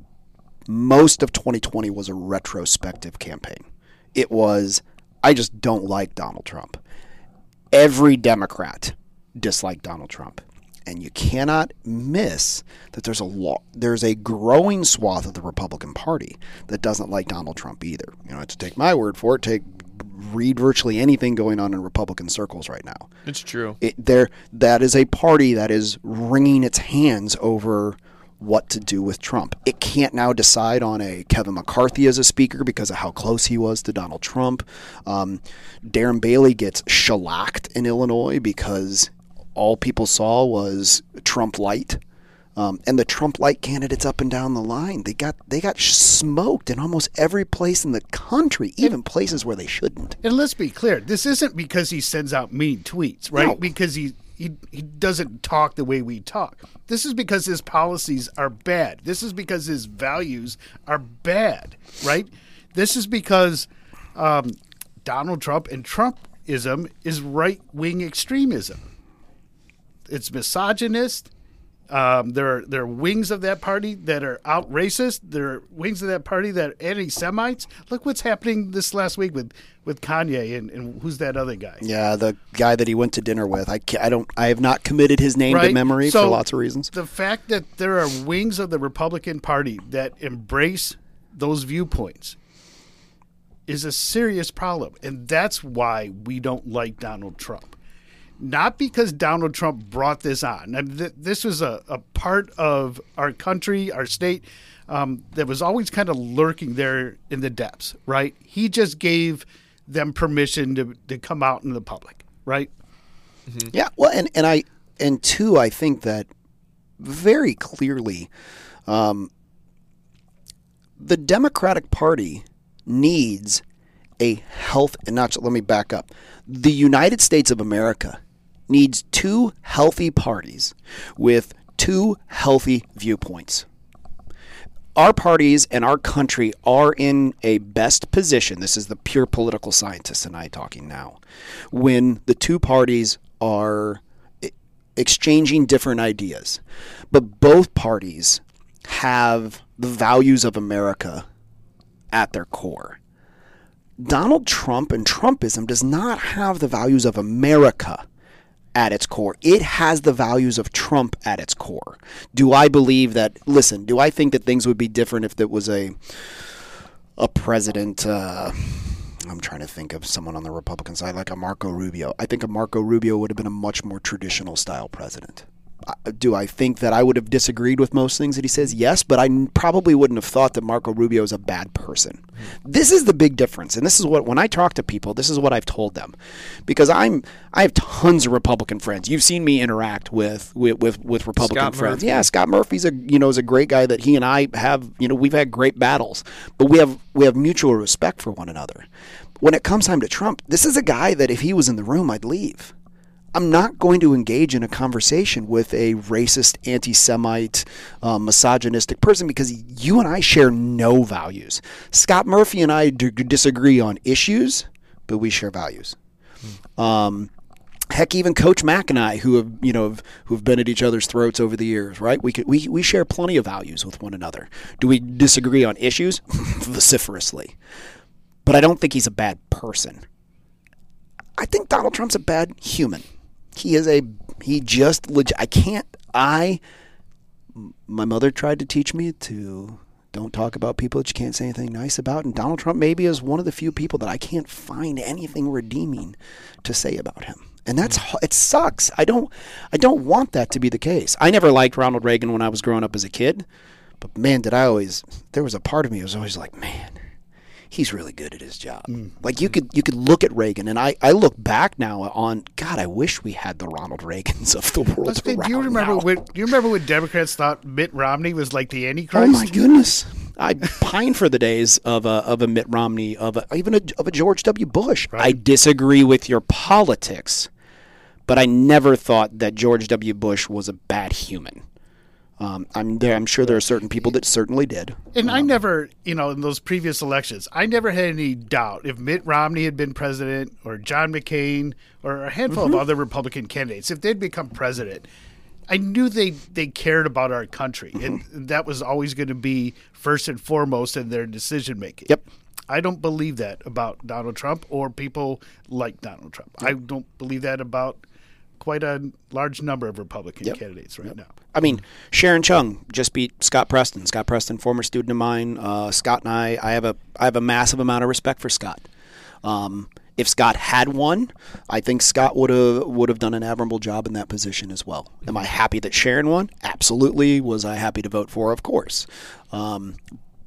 Most of twenty twenty was a retrospective campaign. It was, I just don't like Donald Trump. Every Democrat disliked Donald Trump. And you cannot miss that there's a lo- there's a growing swath of the Republican Party that doesn't like Donald Trump either. You know, to take my word for it, take read virtually anything going on in Republican circles right now. It's true. It, there, that is a party that is wringing its hands over what to do with Trump. It can't now decide on a Kevin McCarthy as a speaker because of how close he was to Donald Trump. Um, Darren Bailey gets shellacked in Illinois because all people saw was Trump light. Um, and the Trump light candidates up and down the line, they got they got smoked in almost every place in the country, even places where they shouldn't. And let's be clear, this isn't because he sends out mean tweets, right? No. Because he, he he doesn't talk the way we talk. This is because his policies are bad. This is because his values are bad, right? This is because um, Donald Trump and Trumpism is right-wing extremism. It's misogynist. Um, there are there are wings of that party that are out racist. There are wings of that party that are anti-Semites. Look what's happening this last week with, with Kanye and, and who's that other guy? Yeah, the guy that he went to dinner with. I can't, I don't. I have not committed his name right? to memory so for lots of reasons. The fact that there are wings of the Republican Party that embrace those viewpoints is a serious problem, and that's why we don't like Donald Trump. Not because Donald Trump brought this on. I mean, th- this was a, a part of our country, our state, um, that was always kind of lurking there in the depths, right? He just gave them permission to, to come out in the public, right? Mm-hmm. Yeah, well, and, and I and two, I think that very clearly um, the Democratic Party needs a health, and not, let me back up. The United States of America needs two healthy parties with two healthy viewpoints. Our parties and our country are in a best position. This is the pure political scientist and I talking now. When the two parties are exchanging different ideas, but both parties have the values of America at their core. Donald Trump and Trumpism does not have the values of America at its core. It has the values of Trump at its core. Do I believe that, listen, do I think that things would be different if there was a a president, uh, I'm trying to think of someone on the Republican side, like a Marco Rubio. I think a Marco Rubio would have been a much more traditional style president. Do I think that I would have disagreed with most things that he says? Yes, but I probably wouldn't have thought that Marco Rubio is a bad person. This is the big difference, and this is what, when I talk to people, this is what I've told them, because I'm I have tons of Republican friends. You've seen me interact with with with, with Republican Scott friends. Murphy. Yeah, Scott Murphy's a you know is a great guy that he and I have you know we've had great battles, but we have we have mutual respect for one another. When it comes time to Trump, this is a guy that if he was in the room, I'd leave. I'm not going to engage in a conversation with a racist, anti-Semite, uh, misogynistic person because you and I share no values. Scott Murphy and I d- disagree on issues, but we share values. Hmm. Um, heck, even Coach Mack and I, who have you know have, who have been at each other's throats over the years, right? We could, we we share plenty of values with one another. Do we disagree on issues? Vociferously, but I don't think he's a bad person. I think Donald Trump's a bad human. He is a, he just, legit, I can't, I, my mother tried to teach me to don't talk about people that you can't say anything nice about. And Donald Trump maybe is one of the few people that I can't find anything redeeming to say about him. And that's, it sucks. I don't, I don't want that to be the case. I never liked Ronald Reagan when I was growing up as a kid, but man, did I always, there was a part of me that was always like, man, he's really good at his job. Mm. Like you could you could look at Reagan, and I, I look back now on God. I wish we had the Ronald Reagans of the world. Let's do you remember now. when? Do you remember when Democrats thought Mitt Romney was like the Antichrist? Oh my goodness! I pine for the days of a of a Mitt Romney, of a, even a, of a George W. Bush. Right. I disagree with your politics, but I never thought that George W. Bush was a bad human. Um, I'm there. I'm sure there are certain people that certainly did. And um, I never, you know, in those previous elections, I never had any doubt if Mitt Romney had been president or John McCain or a handful mm-hmm. of other Republican candidates, if they'd become president, I knew they, they cared about our country. Mm-hmm. And that was always going to be first and foremost in their decision making. Yep. I don't believe that about Donald Trump or people like Donald Trump. Yep. I don't believe that about quite a large number of Republican yep. candidates right yep. now. I mean, Sharon Chung just beat Scott Preston. Scott Preston, former student of mine. Uh, Scott and I, I have a, I have a massive amount of respect for Scott. Um, if Scott had won, I think Scott would have would have done an admirable job in that position as well. Am I happy that Sharon won? Absolutely. Was I happy to vote for her? Of course. Um,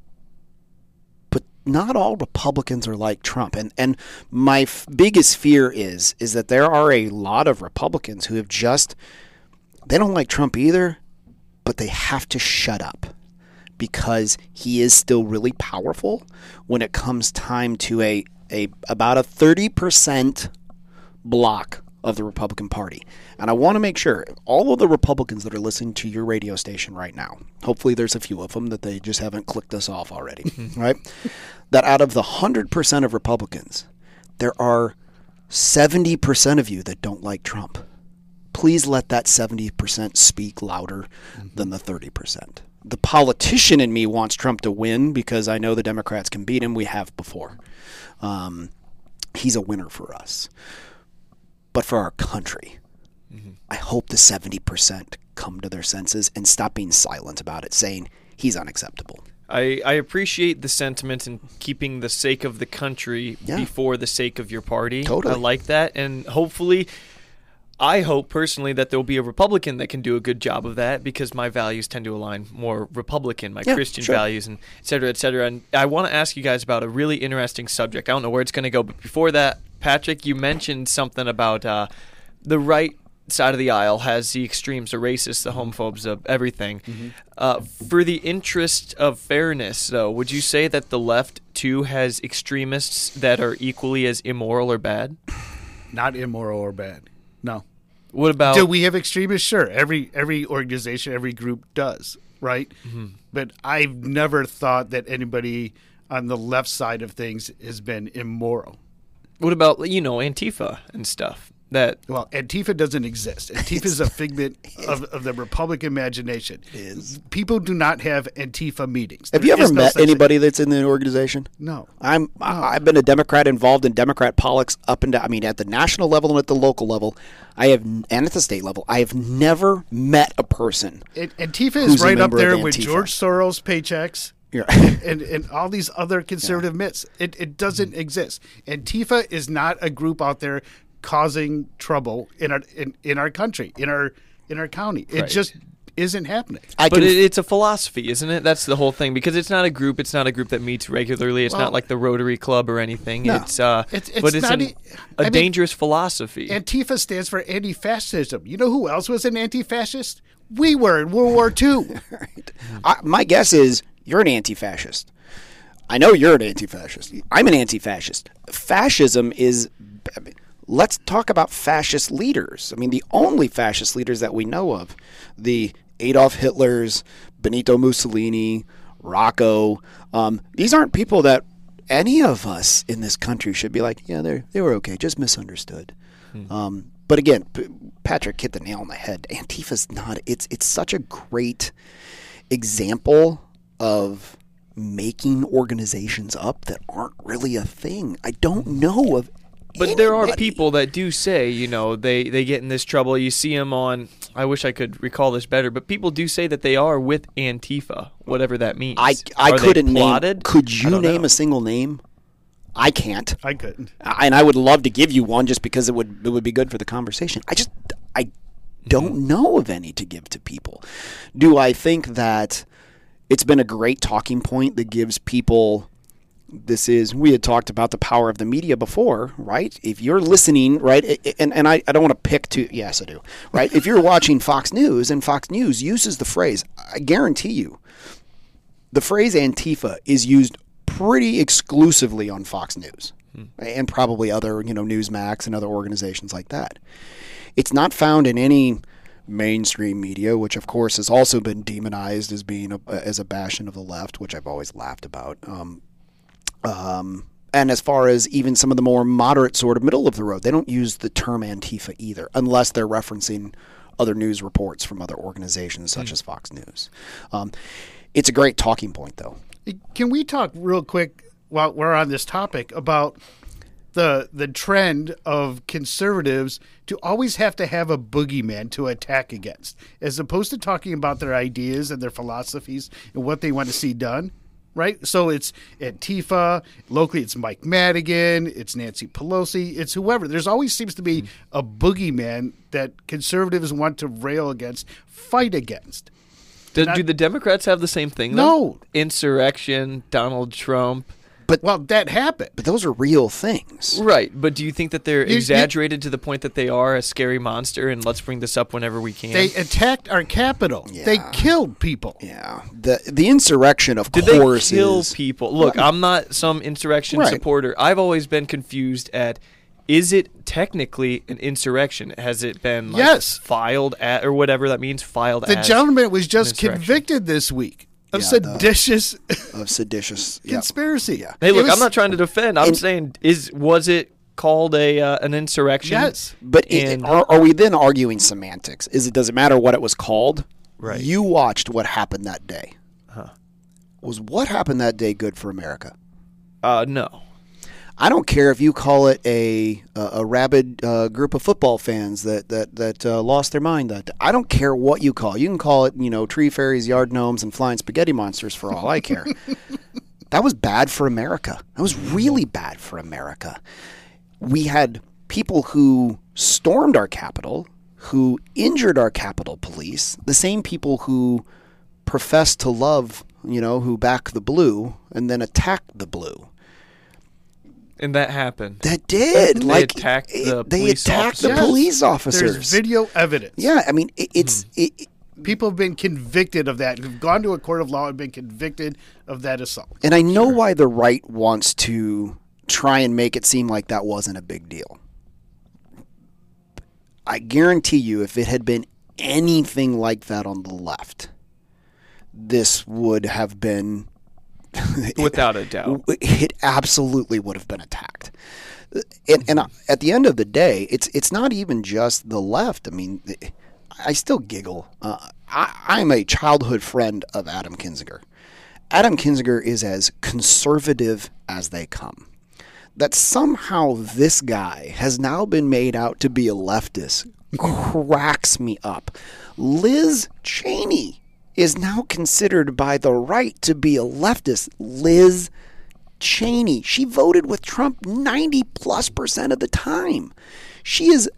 but not all Republicans are like Trump, and and my f- biggest fear is is that there are a lot of Republicans who have just. They don't like Trump either, but they have to shut up because he is still really powerful when it comes time to a, a about a thirty percent block of the Republican Party. And I want to make sure all of the Republicans that are listening to your radio station right now, hopefully there's a few of them that they just haven't clicked us off already, right? That out of the one hundred percent of Republicans, there are seventy percent of you that don't like Trump. Please let that seventy percent speak louder mm-hmm. than the thirty percent. The politician in me wants Trump to win because I know the Democrats can beat him. We have before. Um, he's a winner for us. But for our country, mm-hmm. I hope the seventy percent come to their senses and stop being silent about it, saying he's unacceptable. I, I appreciate the sentiment and keeping the sake of the country yeah. before the sake of your party. Totally. I like that. And hopefully... I hope personally that there will be a Republican that can do a good job of that because my values tend to align more Republican, my yeah, Christian sure. values, and et cetera, et cetera. And I want to ask you guys about a really interesting subject. I don't know where it's going to go, but before that, Patrick, you mentioned something about uh, the right side of the aisle has the extremes, the racists, the homophobes, of everything. Mm-hmm. Uh, for the interest of fairness, though, would you say that the left, too, has extremists that are equally as immoral or bad? Not immoral or bad. No. What about? Do we have extremists? Sure. Every every organization, every group does, right? Mm-hmm. But I've never thought that anybody on the left side of things has been immoral. What about, you know, Antifa and stuff? That Well, Antifa doesn't exist. Antifa is a figment of, of the Republican imagination. It is. People do not have Antifa meetings. Have There you ever is no met such anybody thing. that's in the organization? No. I'm. I- I've been a Democrat involved in Democrat politics up and down. I mean, at the national level and at the local level, I have, and at the state level, I have never met a person. It, Antifa Who's is a right up member of there with Antifa? George Soros paychecks. Yeah. and, and all these other conservative myths. It, it doesn't exist. Antifa is not a group out there causing trouble in our in, in our country, in our in our county. It Right. just isn't happening. I But can, it, it's a philosophy, isn't it? That's the whole thing. Because it's not a group. It's not a group that meets regularly. It's Well, not like the Rotary Club or anything. No. It's uh, It's- it's but it's not an, e- a I mean- dangerous philosophy. Antifa stands for anti-fascism. You know who else was an anti-fascist? We were in World War Two. I, my guess is you're an anti-fascist. I know you're an anti-fascist. I'm an anti-fascist. Fascism is. I mean, let's talk about fascist leaders. I mean, the only fascist leaders that we know of, the Adolf Hitlers, Benito Mussolini, Rocco. Um, these aren't people that any of us in this country should be like, yeah, they they were okay, just misunderstood. Hmm. Um, but again, P- Patrick hit the nail on the head. Antifa's not. It's it's such a great example of making organizations up that aren't really a thing. I don't know of. But there are anybody. people that do say, you know, they, they get in this trouble. You see them on, I wish I could recall this better, but people do say that they are with Antifa, whatever that means. I I Are they couldn't name. plotted? Could I you don't name know. a single name? I can't. I couldn't. And I would love to give you one just because it would it would be good for the conversation. I just I don't know of any to give to people. Do I think that it's been a great talking point that gives people this is we had talked about the power of the media before, right? If you're listening, right, and, and I, I don't want to pick to yes I do, right? If you're watching Fox News and Fox News uses the phrase, I guarantee you, the phrase Antifa is used pretty exclusively on Fox News hmm. and probably other, you know, Newsmax and other organizations like that. It's not found in any mainstream media, which of course has also been demonized as being a, as a bastion of the left, which I've always laughed about. Um, um, and as far as even some of the more moderate sort of middle of the road, they don't use the term Antifa either, unless they're referencing other news reports from other organizations such mm. as Fox News. Um, it's a great talking point, though. Can we talk real quick while we're on this topic about the the trend of conservatives to always have to have a boogeyman to attack against, as opposed to talking about their ideas and their philosophies and what they want to see done, right? So it's Antifa, locally it's Mike Madigan, it's Nancy Pelosi, it's whoever. There's always seems to be a boogeyman that conservatives want to rail against, fight against. Do, Not, do the Democrats have the same thing, though? No. Insurrection, Donald Trump. But well, that happened. But those are real things. Right, but do you think that they're You- exaggerated to the point that they are a scary monster, and let's bring this up whenever we can? They attacked our capital. Yeah. They killed people. Yeah. The the insurrection, of Did they course, kill is... people? Look, I'm not some insurrection Right. supporter. I've always been confused at, is it technically an insurrection? Has it been like, Yes. filed at, or whatever that means, filed The as? gentleman was just insurrection. convicted this week of Yeah, seditious of seditious... yeah. conspiracy. Yeah. Hey, It look, was- I'm not trying to defend. I'm And- saying, is was it called a uh, an insurrection? Yes. But it, And- are, are we then arguing semantics? Is it does it matter what it was called? Right. You watched what happened that day. Huh. Was what happened that day good for America? Uh, no. I don't care if you call it a a, a rabid uh, group of football fans that that that uh, lost their mind. That I don't care what you call it. You can call it, you know, tree fairies, yard gnomes, and flying spaghetti monsters for all I care. That was bad for America. That was really bad for America. We had people who stormed our Capitol, who injured our Capitol Police, the same people who professed to love, you know, who back the blue and then attacked the blue. And that happened. That did. They like attacked it- the they police attacked the Yes. police officers. There's video evidence. Yeah, I mean it, it's Hmm. it, it- People have been convicted of that. Who've gone to a court of law and been convicted of that assault. and I know why the right wants to try and make it seem like that wasn't a big deal. I guarantee you, if it had been anything like that on the left, this would have been without a doubt. It absolutely would have been attacked. And, and at the end of the day, it's it's not even just the left. I mean, I still giggle. Uh, I, I'm a childhood friend of Adam Kinzinger. Adam Kinzinger is as conservative as they come. That somehow this guy has now been made out to be a leftist cracks me up. Liz Cheney is now considered by the right to be a leftist. Liz Cheney. She voted with Trump ninety plus percent of the time. She is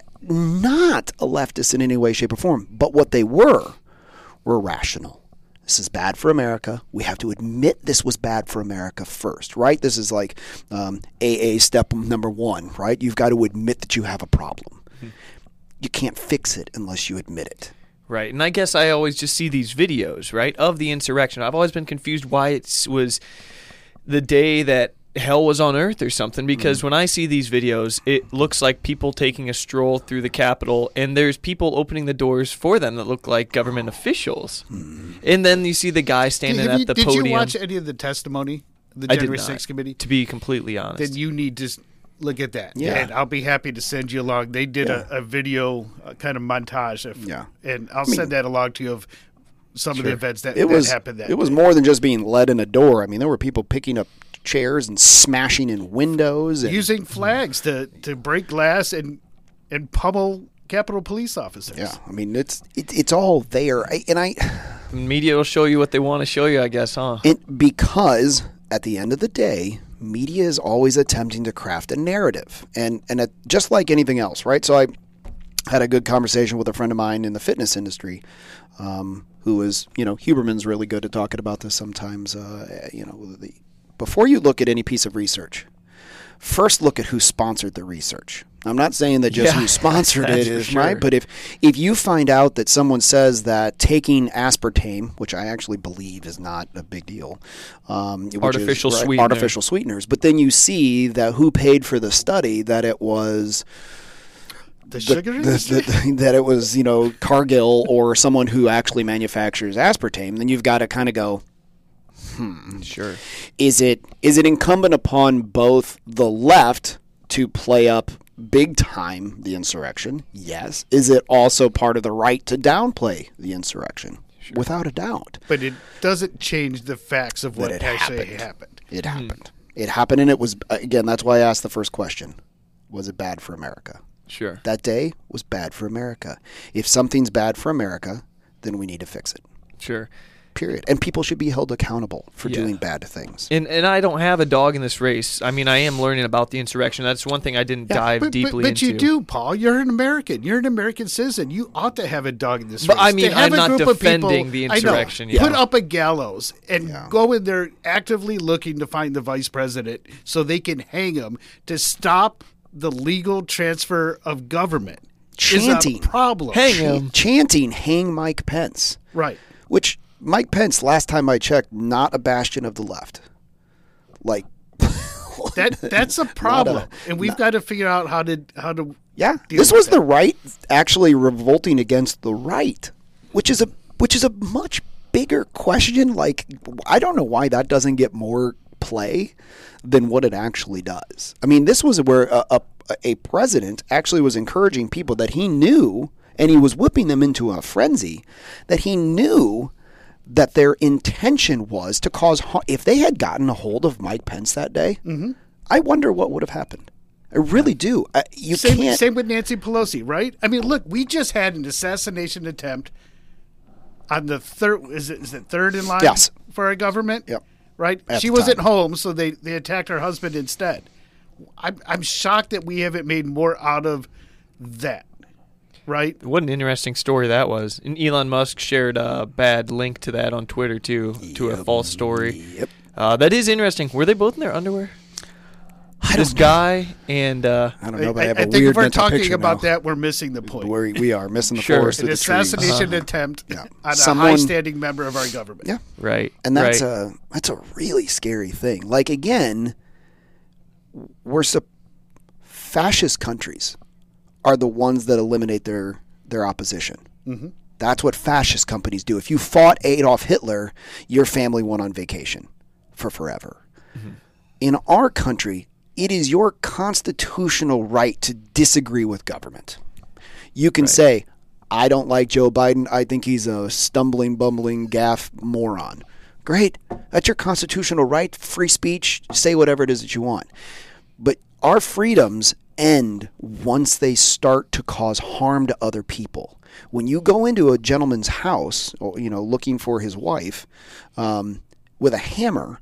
not a leftist in any way, shape, or form. But what they were, were rational. This is bad for America. We have to admit this was bad for America first, right? This is like um, A A step number one, right? You've got to admit that you have a problem. Mm-hmm. You can't fix it unless you admit it. Right, and I guess I always just see these videos, right, of the insurrection. I've always been confused why it was the day that hell was on earth or something, because mm. when I see these videos, it looks like people taking a stroll through the Capitol, and there's people opening the doors for them that look like government officials. Mm. And then you see the guy standing did at you, the did podium. Did you watch any of the testimony of the January sixth committee? To be completely honest. Then you need to look at that. Yeah. And I'll be happy to send you along. They did yeah. a, a video uh, kind of montage. Of, yeah. And I'll I mean, send that along to you of some sure. of the events that, it that was, happened that It was day. more than just being led in a door. I mean, there were people picking up chairs and smashing in windows. And, using flags to, to break glass and and pummel Capitol Police officers. Yeah, I mean, it's it, it's all there. I, and I... Media will show you what they want to show you, I guess, huh? It, because at the end of the day, media is always attempting to craft a narrative. And, and it, just like anything else, right? So I had a good conversation with a friend of mine in the fitness industry um, who is, you know, Huberman's really good at talking about this sometimes. Uh, you know, the, before you look at any piece of research, first look at who sponsored the research. I'm not saying that just yeah, who sponsored it is sure. right, but if if you find out that someone says that taking aspartame, which I actually believe is not a big deal, um, which artificial is, right, sweetener. artificial sweeteners, but then you see that who paid for the study, that it was the sugar the, industry? the, the, that it was, you know, Cargill or someone who actually manufactures aspartame, then you've got to kind of go, hmm, sure. Is it is it incumbent upon both the left to play up big time the insurrection? Yes. Is it also part of the right to downplay the insurrection? Sure. Without a doubt. But it doesn't change the facts of what it actually happened. happened. It happened. Hmm. It happened, and it was, again, that's why I asked the first question. Was it bad for America? Sure. That day was bad for America. If something's bad for America, then we need to fix it. Sure. Period. And people should be held accountable for yeah. doing bad things. And and I don't have a dog in this race. I mean, I am learning about the insurrection. That's one thing I didn't Yeah, dive but, deeply but, but into. you do, Paul. You're an American. You're an American citizen. You ought to have a dog in this But race. I mean, To have I'm a not group of defending people- the I know, insurrection, yeah. Put up a gallows and Yeah. go in there actively looking to find the vice president so they can hang him to stop the legal transfer of government. Chanting. Is a problem. Hang Ch- him. Chanting, hang Mike Pence. Right. Which, Mike Pence, last time I checked, not a bastion of the left. Like, That that's a problem, a- and we've got to figure out how to how to. yeah, deal this with was that. the right actually revolting against the right, which is a which is a much bigger question. Like, I don't know why that doesn't get more play than what it actually does. I mean, this was where a, a, a president actually was encouraging people that he knew, and he was whipping them into a frenzy, that he knew that their intention was to cause harm. If they had gotten a hold of Mike Pence that day, mm-hmm. I wonder what would have happened. I really do. Uh, you Same, can't. same with Nancy Pelosi, right? I mean, look, we just had an assassination attempt on the third. Is it, is it third in line Yes. for our government? Yep. Right. At She the wasn't time. home, so they, they attacked her husband instead. I'm I'm shocked that we haven't made more out of that. Right. What an interesting story that was. And Elon Musk shared a bad link to that on Twitter, too, to a Yep. false story. Yep. Uh, that is interesting. Were they both in their underwear? I This don't know. guy and uh, I don't know, but I, I, have I a think weird if we're mental talking picture about now. that, we're missing the point. We're, we are missing the Sure. forest An of the trees. assassination attempt Yeah. on Someone- a high-standing member of our government. Yeah. right, And that's right. a that's a really scary thing. Like, again, we're sup- fascist countries are the ones that eliminate their, their opposition. Mm-hmm. That's what fascist companies do. If you fought Adolf Hitler, your family went on vacation for forever. Mm-hmm. In our country, it is your constitutional right to disagree with government. You can right. say, I don't like Joe Biden. I think he's a stumbling, bumbling, gaff moron. Great. That's your constitutional right. Free speech. Say whatever it is that you want. But our freedoms end once they start to cause harm to other people. When you go into a gentleman's house, or, you know, looking for his wife, um, with a hammer,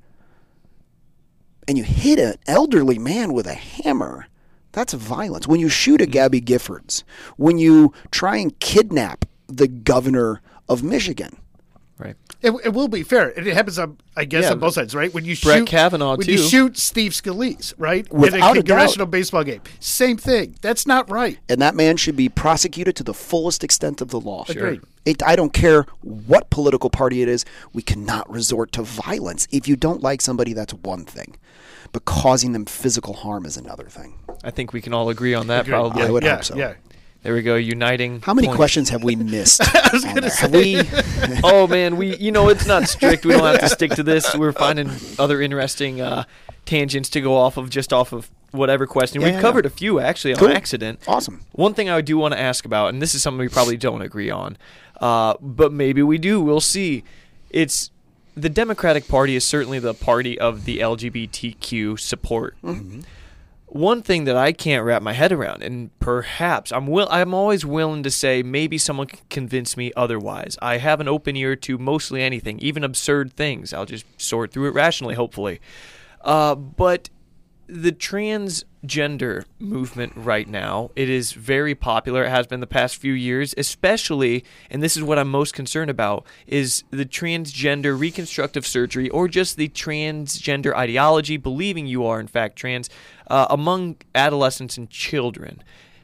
and you hit an elderly man with a hammer, that's violence. When you shoot at Gabby Giffords, when you try and kidnap the governor of Michigan. Right. It, it will be fair. It happens, on, I guess, yeah, on both sides, right? When you Brett shoot Kavanaugh, when too. you shoot Steve Scalise, right, Without in a congressional a doubt. baseball game, same thing. That's not right. And that man should be prosecuted to the fullest extent of the law. Sure. Agreed. It, I don't care what political party it is. We cannot resort to violence. If you don't like somebody, that's one thing. But causing them physical harm is another thing. I think we can all agree on that, Agreed. probably. I would yeah, hope so. Yeah. There we go, uniting. How many point. questions have we missed? I was going to say. Have we? Oh, man, we you know, it's not strict. We don't have to stick to this. We're finding other interesting uh, tangents to go off of, just off of whatever question. Yeah, We've yeah, covered yeah. a few, actually, Cool. on accident. Awesome. One thing I do want to ask about, and this is something we probably don't agree on, uh, but maybe we do. We'll see. It's the Democratic Party is certainly the party of the L G B T Q support. Mm-hmm. One thing that I can't wrap my head around, and perhaps I'm will I'm always willing to say maybe someone can convince me otherwise. I have an open ear to mostly anything, even absurd things. I'll just sort through it rationally, hopefully. Uh, but the transgender movement right now, it is very popular. It has been the past few years, especially, and this is what I'm most concerned about, is the transgender reconstructive surgery or just the transgender ideology, believing you are in fact trans, uh, among adolescents and children.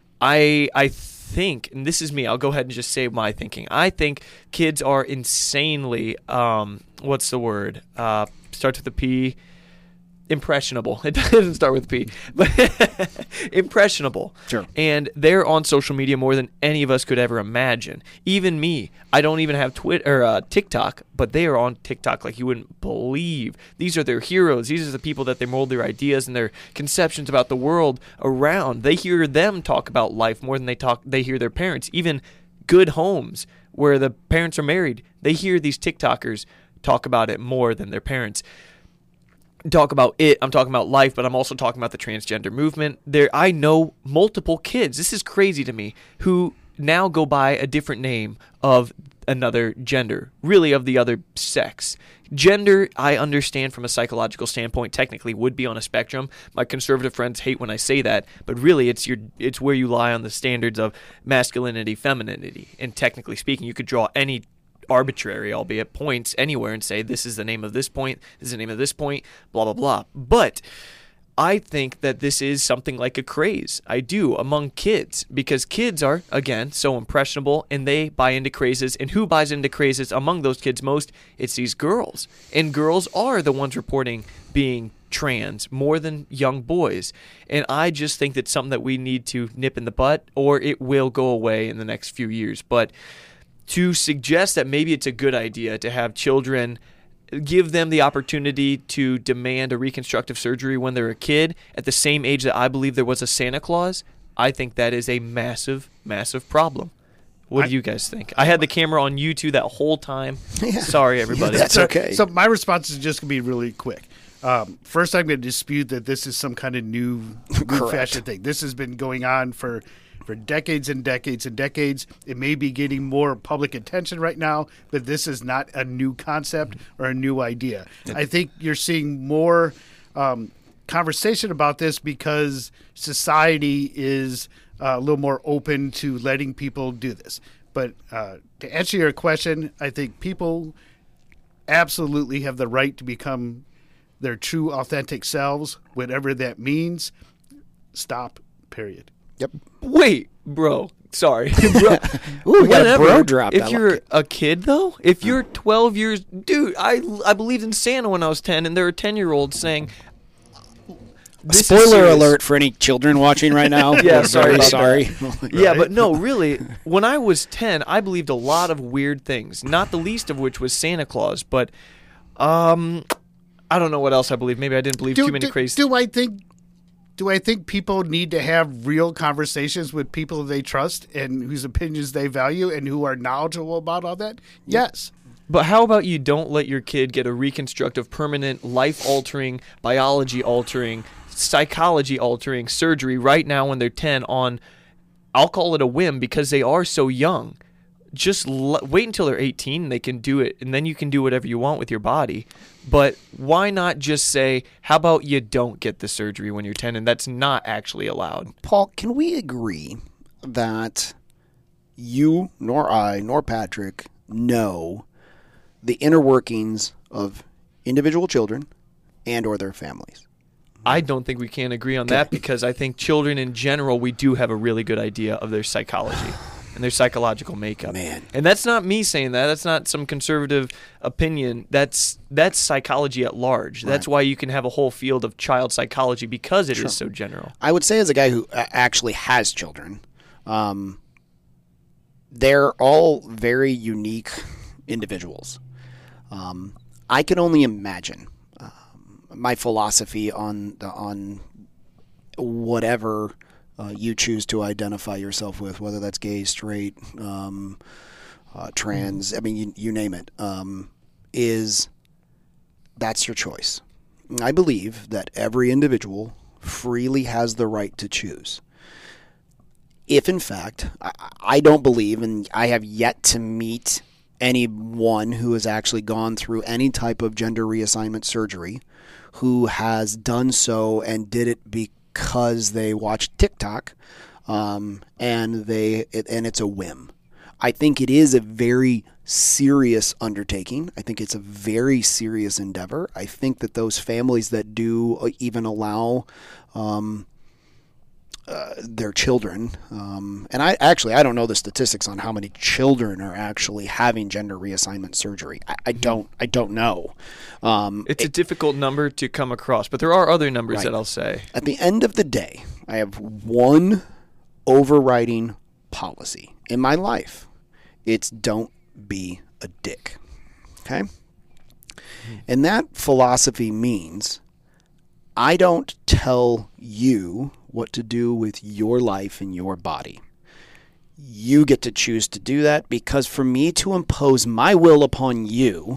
I I think, and this is me, I'll go ahead and just say my thinking. I think kids are insanely, um, what's the word? Uh, starts with a P. Impressionable. It doesn't start with P, but impressionable. Sure. And they're on social media more than any of us could ever imagine. Even me. I don't even have Twitter or uh, TikTok, but they are on TikTok like you wouldn't believe. These are their heroes. These are the people that they mold their ideas and their conceptions about the world around. They hear them talk about life more than they talk. They hear their parents. Even good homes where the parents are married, they hear these TikTokers talk about it more than their parents. Talk about it. I'm talking about life, but I'm also talking about the transgender movement. There, I know multiple kids. This is crazy to me, who now go by a different name of another gender, really of the other sex. Gender, I understand from a psychological standpoint, technically would be on a spectrum. My conservative friends hate when I say that, but really it's your it's where you lie on the standards of masculinity, femininity, and technically speaking, you could draw any arbitrary, albeit points anywhere and say this is the name of this point, this is the name of this point, blah, blah, blah. But I think that this is something like a craze. I do, among kids, because kids are, again, so impressionable and they buy into crazes. And who buys into crazes among those kids most? It's these girls. And girls are the ones reporting being trans more than young boys. And I just think that's something that we need to nip in the butt, or it will go away in the next few years. But to suggest that maybe it's a good idea to have children, give them the opportunity to demand a reconstructive surgery when they're a kid at the same age that I believe there was a Santa Claus, I think that is a massive, massive problem. What I, do you guys think? I had the camera on you two that whole time. Yeah. Sorry, everybody. Yeah, that's so, okay. So my response is just going to be really quick. Um, first, I'm going to dispute that this is some kind of new, new fashion thing. This has been going on for for decades and decades and decades. It may be getting more public attention right now, but this is not a new concept or a new idea. I think you're seeing more um, conversation about this because society is uh, a little more open to letting people do this. But uh, to answer your question, I think people absolutely have the right to become their true, authentic selves, whatever that means. Stop, period. Yep. Wait, bro. Sorry. bro. Ooh, we got a Whatever. bro dropped. If I you're like it. a kid, though, if you're twelve years... Dude, I, I believed in Santa when I was ten, and there are ten-year-olds saying... this is Spoiler serious. alert for any children watching right now. Yeah, We're sorry very about sorry. Yeah, but no, really, when I was ten, I believed a lot of weird things, not the least of which was Santa Claus, but um, I don't know what else I believed. Maybe I didn't believe do, too many do, crazy do I think do I think people need to have real conversations with people they trust and whose opinions they value and who are knowledgeable about all that? Yes. But how about you don't let your kid get a reconstructive, permanent, life-altering, biology-altering, psychology-altering surgery right now when they're ten on, I'll call it a whim because they are so young. Just l- wait until they're eighteen and they can do it, and then you can do whatever you want with your body. But why not just say, how about you don't get the surgery when you're ten, and that's not actually allowed? Paul, can we agree that you, nor I, nor Patrick know the inner workings of individual children and or their families? I don't think we can agree on that because I think children in general, we do have a really good idea of their psychology and their psychological makeup. Man. And that's not me saying that. That's not some conservative opinion. That's that's psychology at large. That's why you can have a whole field of child psychology because it is so general. I would say as a guy who uh, actually has children, um, they're all very unique individuals. Um, I can only imagine um, my philosophy on the, on whatever uh, you choose to identify yourself with, whether that's gay, straight, um, uh, trans. I mean, you, you name it. Um, is that's your choice. I believe that every individual freely has the right to choose. If, in fact, I, I don't believe, and I have yet to meet anyone who has actually gone through any type of gender reassignment surgery who has done so and did it because they watched TikTok um, and they it, and it's a whim. I think it is a very serious undertaking. I think it's a very serious endeavor. I think that those families that do even allow um, uh, their children, um, and I actually I don't know the statistics on how many children are actually having gender reassignment surgery. I, I don't I don't know. Um, It's a difficult number to come across, but there are other numbers Right. that I'll say. At the end of the day, I have one overriding policy in my life. It's don't be a dick. Okay? And that philosophy means I don't tell you what to do with your life and your body. You get to choose to do that because for me to impose my will upon you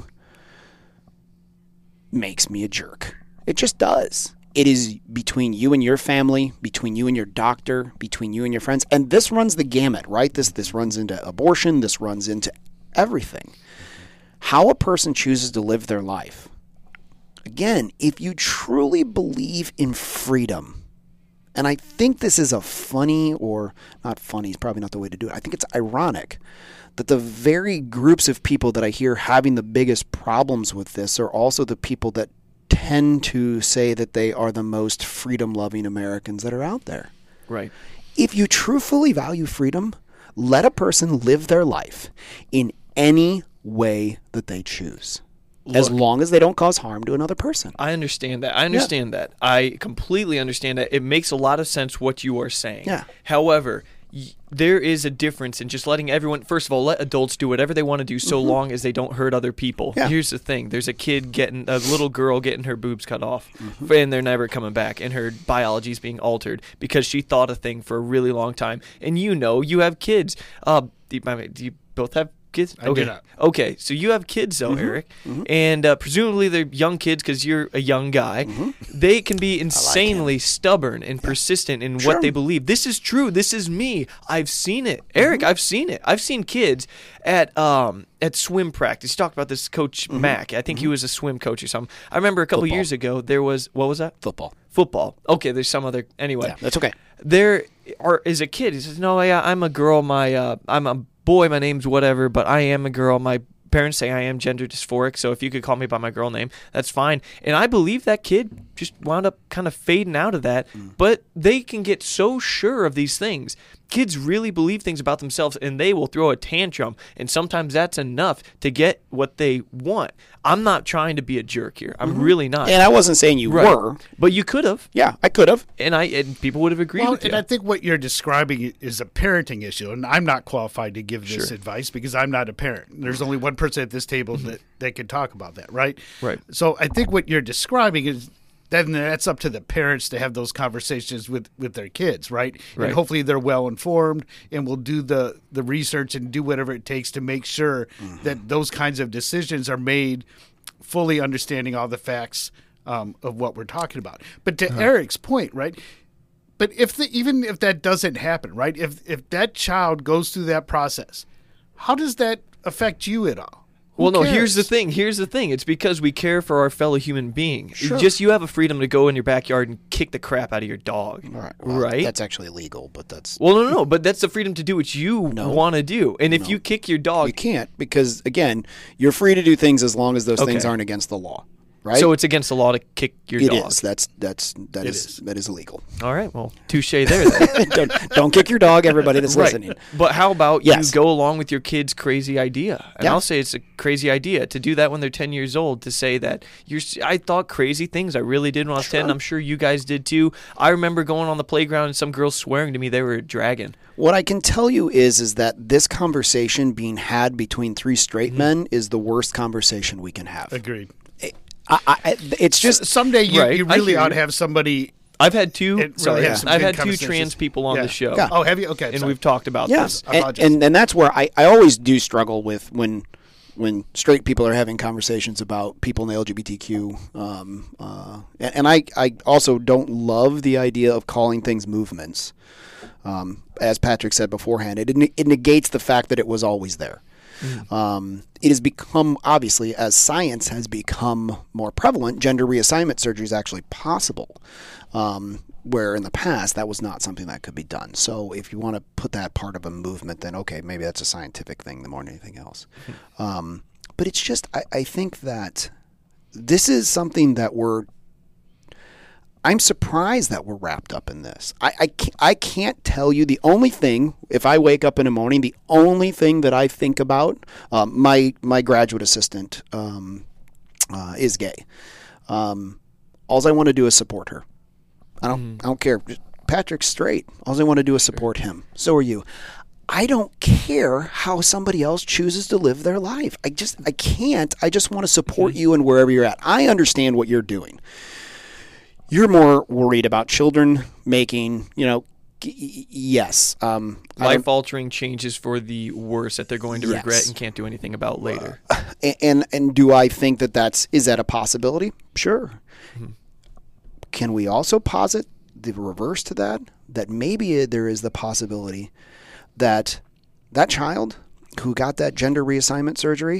makes me a jerk. It just does. It is between you and your family, between you and your doctor, between you and your friends. And this runs the gamut, right? This this runs into abortion. This runs into everything. How a person chooses to live their life. Again, if you truly believe in freedom, and I think this is a funny, or not funny, is probably not the way to do it. I think it's ironic that the very groups of people that I hear having the biggest problems with this are also the people that tend to say that they are the most freedom-loving Americans that are out there. Right. If you truthfully value freedom, let a person live their life in any way that they choose, as Look. long as they don't cause harm to another person. I understand that. I understand that. I completely understand that. It makes a lot of sense what you are saying. Yeah. However, y- there is a difference in just letting everyone, first of all, let adults do whatever they want to do so Mm-hmm. long as they don't hurt other people. Yeah. Here's the thing. There's a kid getting, a little girl getting her boobs cut off, Mm-hmm. and they're never coming back, and her biology is being altered because she thought a thing for a really long time. And you know, you have kids. Uh, do you, do you both have kids? I do okay. not. Okay, so you have kids, though, Eric, and uh, presumably they're young kids because you're a young guy. They can be insanely stubborn and persistent in Sure. what they believe. This is true. This is me. I've seen it, Eric. I've seen it. I've seen kids at um at swim practice. You talked about this coach Mack. I think he was a swim coach or something. I remember a couple Football. years ago there was what was that? Football. Football. Okay, there's some other anyway. Yeah, that's okay. There are is a kid. He says, "No, yeah, I'm a girl. My uh, I'm a boy. My name's whatever, but I am a girl. My parents say I am gender dysphoric, so if you could call me by my girl name, that's fine." And I believe that kid just wound up kind of fading out of that. But they can get so sure of these things. kids really believe things about themselves, and they will throw a tantrum, and sometimes that's enough to get what they want. I'm not trying to be a jerk here. I'm mm-hmm. really not. And I wasn't saying you right. were. But you could have. Yeah, I could have. And I and people would have agreed well, with you. And I think what you're describing is a parenting issue, and I'm not qualified to give this sure. advice because I'm not a parent. There's only one person at this table that, that can talk about that, right? Right. So I think what you're describing is then that's up to the parents to have those conversations with, with their kids, right? right? And hopefully they're well informed and will do the, the research and do whatever it takes to make sure mm-hmm. that those kinds of decisions are made fully understanding all the facts um, of what we're talking about. But to uh-huh. Eric's point, right? But if the, even if that doesn't happen, right? If if that child goes through that process, how does that affect you at all? Who well, no, cares? here's the thing. Here's the thing. It's because we care for our fellow human being. Sure. Just you have a freedom to go in your backyard and kick the crap out of your dog. Right. Well, right? That's actually illegal, but that's... Well, no, no, no. But that's the freedom to do what you no. want to do. And if no. you kick your dog... You can't because, again, you're free to do things as long as those okay. things aren't against the law. Right? So it's against the law to kick your it dog. It is. That's, that's, that, is, is. that is illegal. All right. Well, touche there then. don't, don't kick your dog, everybody that's right. listening. But how about yes. you go along with your kid's crazy idea? And yeah. I'll say it's a crazy idea to do that when they're ten years old, to say that you're. I thought crazy things. I really did when I was sure. ten. I'm sure you guys did too. I remember going on the playground and some girls swearing to me they were a dragon. What I can tell you is is that this conversation being had between three straight mm-hmm. men is the worst conversation we can have. Agreed. I, I, it's just someday you, right. you really ought to have somebody. I've had two. Really sorry, have I've had two trans people on yeah. the show. Yeah. Oh, have you? Okay, and sorry. we've talked about yes. this. And, and and that's where I, I always do struggle with when when straight people are having conversations about people in the L G B T Q. Um, uh, and, and I I also don't love the idea of calling things movements. Um, as Patrick said beforehand, it it negates the fact that it was always there. Mm. Um, it has become, obviously, as science has become more prevalent, gender reassignment surgery is actually possible, um, where in the past that was not something that could be done. So if you want to put that part of a movement, then okay, maybe that's a scientific thing more than anything else. Mm. Um, but it's just, I, I think that this is something that we're I'm surprised that we're wrapped up in this. I, I, can't, I can't tell you the only thing, if I wake up in the morning, the only thing that I think about, um, my my graduate assistant um, uh, is gay. Um, all I want to do is support her. I don't, mm. I don't care. Patrick's straight. All I want to do is support him. So are you. I don't care how somebody else chooses to live their life. I just, I can't. I just want to support mm. you and wherever you're at. I understand what you're doing. You're more worried about children making, you know, y- yes. Um, life-altering changes for the worse that they're going to yes. regret and can't do anything about later. Uh, and, and and do I think that that's, is that a possibility? Sure. Mm-hmm. Can we also posit the reverse to that? That maybe there is the possibility that that child who got that gender reassignment surgery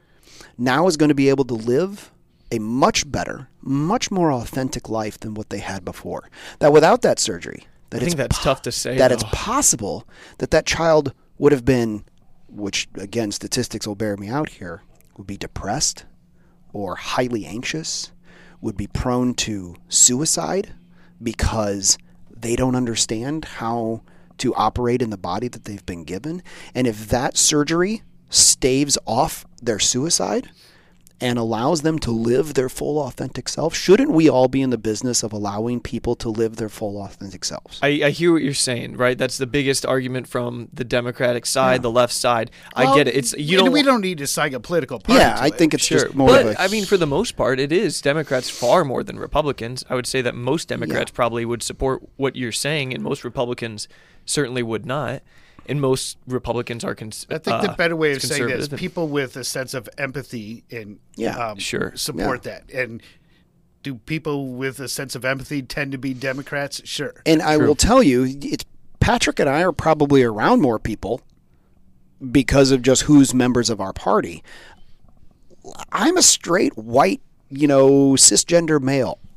now is going to be able to live a much better, much more authentic life than what they had before. That without that surgery, that I think it's that's po- tough to say. That though. it's possible that that child would have been, which again statistics will bear me out here, would be depressed or highly anxious, would be prone to suicide because they don't understand how to operate in the body that they've been given. And if that surgery staves off their suicide and allows them to live their full authentic self, shouldn't we all be in the business of allowing people to live their full authentic selves? I, I hear what you're saying, right? That's the biggest argument from the Democratic side, Yeah. the left side. I Well, get it. It's you and don't. we don't need to cite a political party. Yeah, to I it. think it's Sure, just more but of a... I mean, for the most part, it is Democrats far more than Republicans. I would say that most Democrats Yeah. probably would support what you're saying, and most Republicans certainly would not. And most Republicans are cons- I think uh, the better way of saying that is conservative. people with a sense of empathy and Yeah, um, sure. support that. And do people with a sense of empathy tend to be Democrats? Sure. And I will tell you, it's Patrick and I are probably around more people because of just who's members of our party. I'm a straight, white, you know, cisgender male.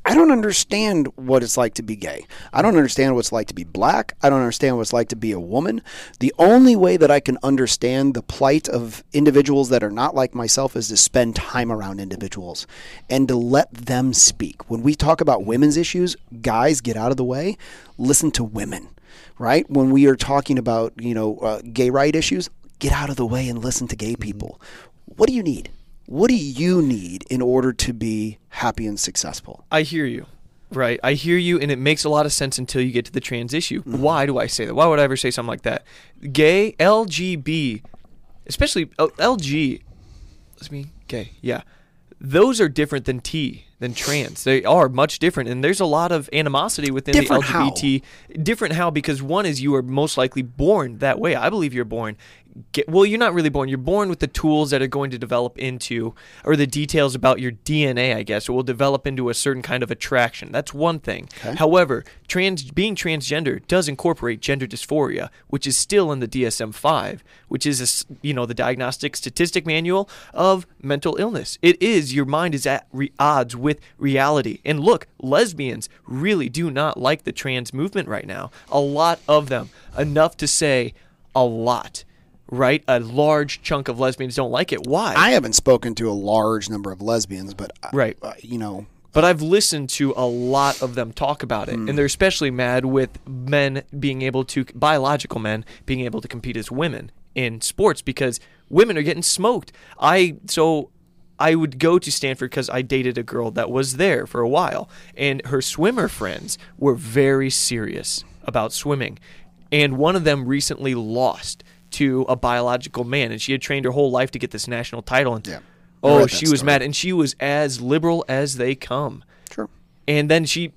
I don't understand what it's like to be gay. I don't understand what it's like to be black. I don't understand what it's like to be a woman. The only way that I can understand the plight of individuals that are not like myself is to spend time around individuals and to let them speak. When we talk about women's issues, guys, get out of the way. Listen to women, right? When we are talking about, you know, uh, gay right issues, get out of the way and listen to gay people. What do you need? What do you need in order to be happy and successful? I hear you, right? I hear you, and it makes a lot of sense until you get to the trans issue. Mm-hmm. Why do I say that? Why would I ever say something like that? Gay, L G B, especially uh, L G, lesbian, gay, yeah. Those are different than T, than trans. They are much different, and there's a lot of animosity within different the L G B T. How? Different how? Because one is you are most likely born that way. I believe you're born. Get, well, you're not really born. You're born with the tools that are going to develop into, or the details about your D N A, I guess, or will develop into a certain kind of attraction. That's one thing. Okay. However, trans being transgender does incorporate gender dysphoria, which is still in the D S M five, which is a, you know the Diagnostic Statistic Manual of Mental Illness. It is your mind is at re- odds with reality. And look, lesbians really do not like the trans movement right now. A lot of them, enough to say a lot. Right? A large chunk of lesbians don't like it. Why? I haven't spoken to a large number of lesbians, but, right. uh, you know. But I've listened to a lot of them talk about it, mm. and they're especially mad with men being able to, biological men, being able to compete as women in sports because women are getting smoked. I, so I would go to Stanford because I dated a girl that was there for a while, and her swimmer friends were very serious about swimming, and one of them recently lost to a biological man, and she had trained her whole life to get this national title. And yeah. oh, she was mad, and she was as liberal as they come. Sure. And then she,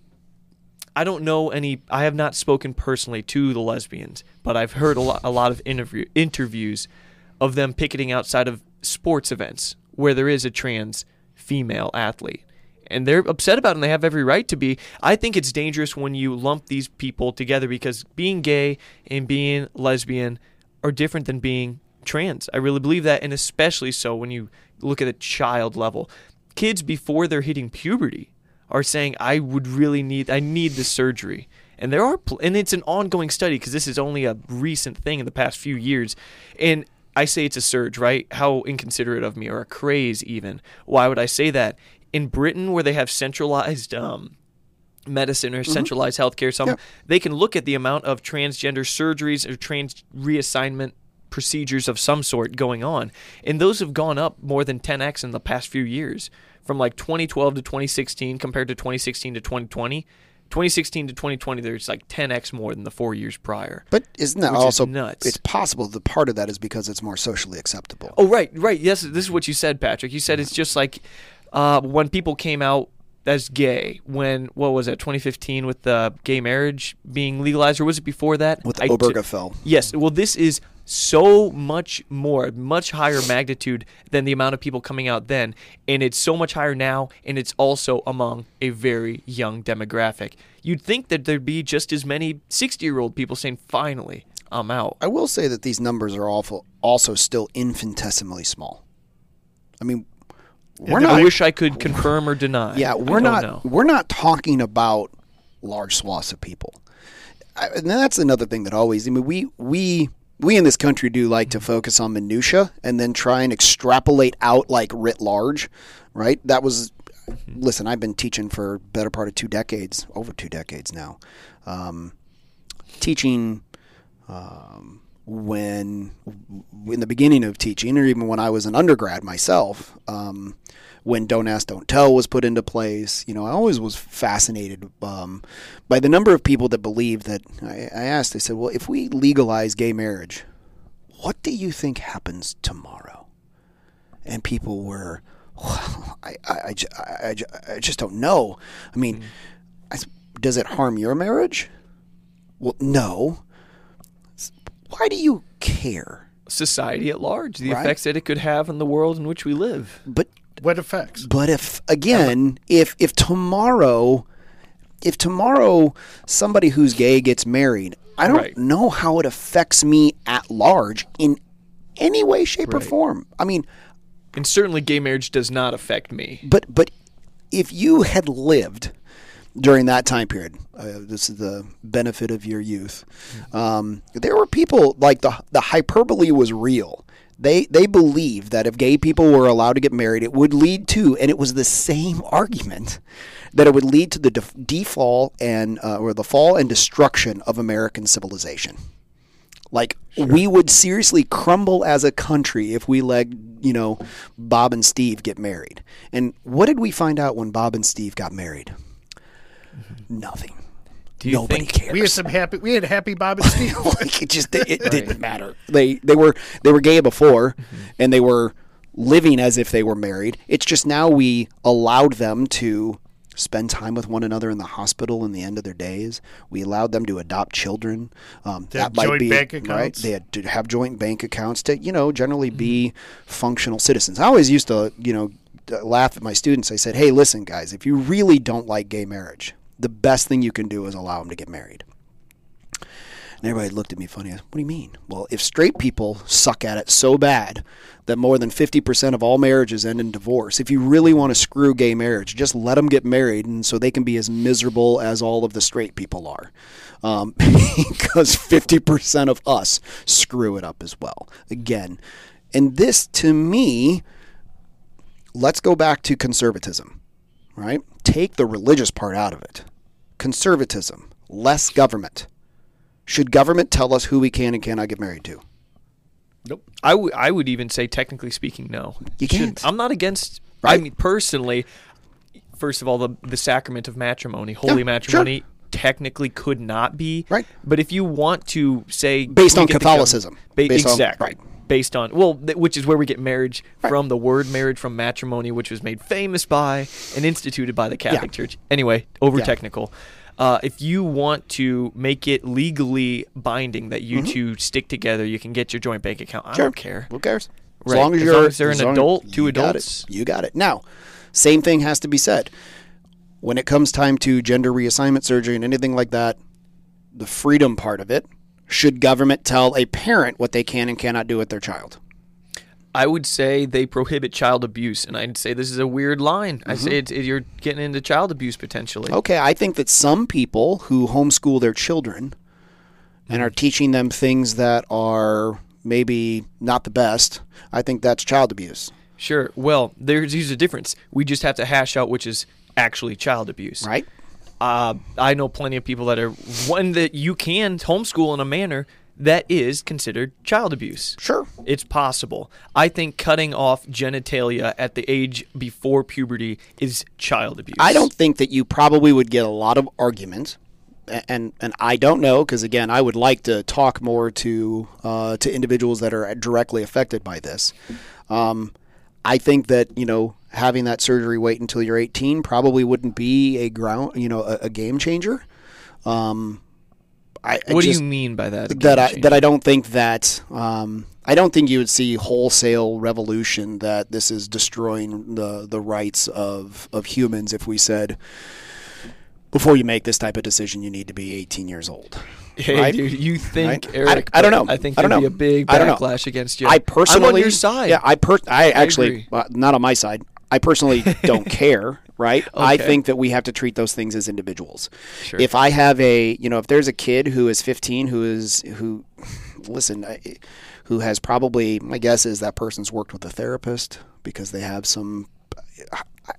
I don't know any. I have not spoken personally to the lesbians, but I've heard a lot, a lot of interview interviews of them picketing outside of sports events where there is a trans female athlete. And they're upset about it, and they have every right to be. I think it's dangerous when you lump these people together because being gay and being lesbian are different than being trans. I really believe that, and especially so when you look at a child level. Kids before they're hitting puberty are saying, I would really need, I need the surgery. And there are, pl- and it's an ongoing study because this is only a recent thing in the past few years. And I say it's a surge, right? How inconsiderate of me, or a craze even. Why would I say that? In Britain, where they have centralized um, medicine or centralized mm-hmm. healthcare, some, yeah. they can look at the amount of transgender surgeries or trans reassignment procedures of some sort going on. And those have gone up more than ten x in the past few years. From like twenty twelve to twenty sixteen compared to twenty sixteen to twenty twenty. twenty sixteen to twenty twenty, there's like ten x more than the four years prior. But isn't that which also is nuts? It's possible that part of that is because it's more socially acceptable. Oh, right, right. Yes, this is what you said, Patrick. You said it's just like uh, when people came out as gay, when, what was it, twenty fifteen with the gay marriage being legalized, or was it before that? With I Obergefell. T- yes. Well, this is so much more, much higher magnitude than the amount of people coming out then. And it's so much higher now, and it's also among a very young demographic. You'd think that there'd be just as many sixty-year-old people saying, finally, I'm out. I will say that these numbers are awful, also still infinitesimally small. I mean, we're not, not. I wish I could confirm or deny. Yeah, we're not. Know. We're not talking about large swaths of people. I, and that's another thing that always. I mean, we we we in this country do like to focus on minutia and then try and extrapolate out like writ large, right? That was. Mm-hmm. Listen, I've been teaching for a better part of two decades, over two decades now. Um, teaching. Um, when in the beginning of teaching, or even when I was an undergrad myself, um, when Don't Ask, Don't Tell was put into place, you know, I always was fascinated um, by the number of people that believed that. I, I asked, I said, well, if we legalize gay marriage, what do you think happens tomorrow? And people were, well, I, I, I, I, I just don't know. I mean, mm-hmm. I, does it harm your marriage? Well, no. Why do you care? Society at large, the right? effects that it could have on the world in which we live. But what effects? But if again, if if tomorrow, if tomorrow somebody who's gay gets married, I don't right. know how it affects me at large in any way, shape, right. or form. I mean, and certainly gay marriage does not affect me. But but if you had lived during that time period, uh, this is the benefit of your youth, um, there were people, like the the hyperbole was real. They they believed that if gay people were allowed to get married, it would lead to, and it was the same argument, that it would lead to the def- defall and uh, or the fall and destruction of American civilization. Like, sure. We would seriously crumble as a country if we let, you know, Bob and Steve get married. And what did we find out when Bob and Steve got married? Mm-hmm. Nothing. Do you Nobody think cares. We had some happy. We had happy Bob and Steve. Like, it just it, it right. didn't matter. They they were they were gay before, mm-hmm. and they were living as if they were married. It's just now we allowed them to spend time with one another in the hospital in the end of their days. We allowed them to adopt children. Um, to that have might joint be bank accounts. Right. They had to have joint bank accounts to, you know, generally mm-hmm. be functional citizens. I always used to, you know, laugh at my students. I said, "Hey, listen, guys, if you really don't like gay marriage, the best thing you can do is allow them to get married." And everybody looked at me funny. I said, "What do you mean?" Well, if straight people suck at it so bad that more than fifty percent of all marriages end in divorce, if you really want to screw gay marriage, just let them get married, and so they can be as miserable as all of the straight people are. Um, because fifty percent of us screw it up as well. Again, and this, to me, let's go back to conservatism, right? Take the religious part out of it. Conservatism, less government. Should government tell us who we can and cannot get married to? Nope. I, w- I would even say, technically speaking, no. You can't. Should, I'm not against, right. I mean, personally, first of all, the, the sacrament of matrimony, holy yeah, matrimony, sure. technically could not be. Right. But if you want to say... Based on Catholicism. Ba- based exactly. On, right. Based on, well, th- which is where we get marriage right. from, the word marriage from matrimony, which was made famous by and instituted by the Catholic yeah. Church. Anyway, over yeah. technical. Uh, if you want to make it legally binding that you mm-hmm. two stick together, you can get your joint bank account. I sure. don't care. Who cares? As right. long as, as you're, long as they're an as adult, two you adults. Got you got it. Now, same thing has to be said. When it comes time to gender reassignment surgery and anything like that, the freedom part of it, should government tell a parent what they can and cannot do with their child? I would say they prohibit child abuse, and I'd say this is a weird line. Mm-hmm. I say it, it, you're getting into child abuse potentially. Okay, I think that some people who homeschool their children and are teaching them things that are maybe not the best, I think that's child abuse. Sure. Well, there's, there's a difference. We just have to hash out which is actually child abuse. Right. Uh, I know plenty of people that are one that you can homeschool in a manner that is considered child abuse. Sure. It's possible. I think cutting off genitalia at the age before puberty is child abuse. I don't think that you probably would get a lot of arguments, and and I don't know, because, again, I would like to talk more to uh, to individuals that are directly affected by this. Um, I think that, you know, having that surgery wait until you're eighteen probably wouldn't be a ground, you know, a, a game changer. Um I, I what just, do you mean by that? That I, that I don't think that um, I don't think you would see wholesale revolution that this is destroying the the rights of, of humans if we said before you make this type of decision you need to be eighteen years old. Hey, right? dude, you think right? Eric? I, I don't know. I think I don't there'd know. be a big I don't know. backlash against you. I personally, I'm on your side. Yeah, I per I actually I uh, not on my side. I personally don't care, right? Okay. I think that we have to treat those things as individuals. Sure. If I have a, you know, if there's a kid who is fifteen who is, who, listen, I, who has probably, my guess is that person's worked with a therapist because they have some, I,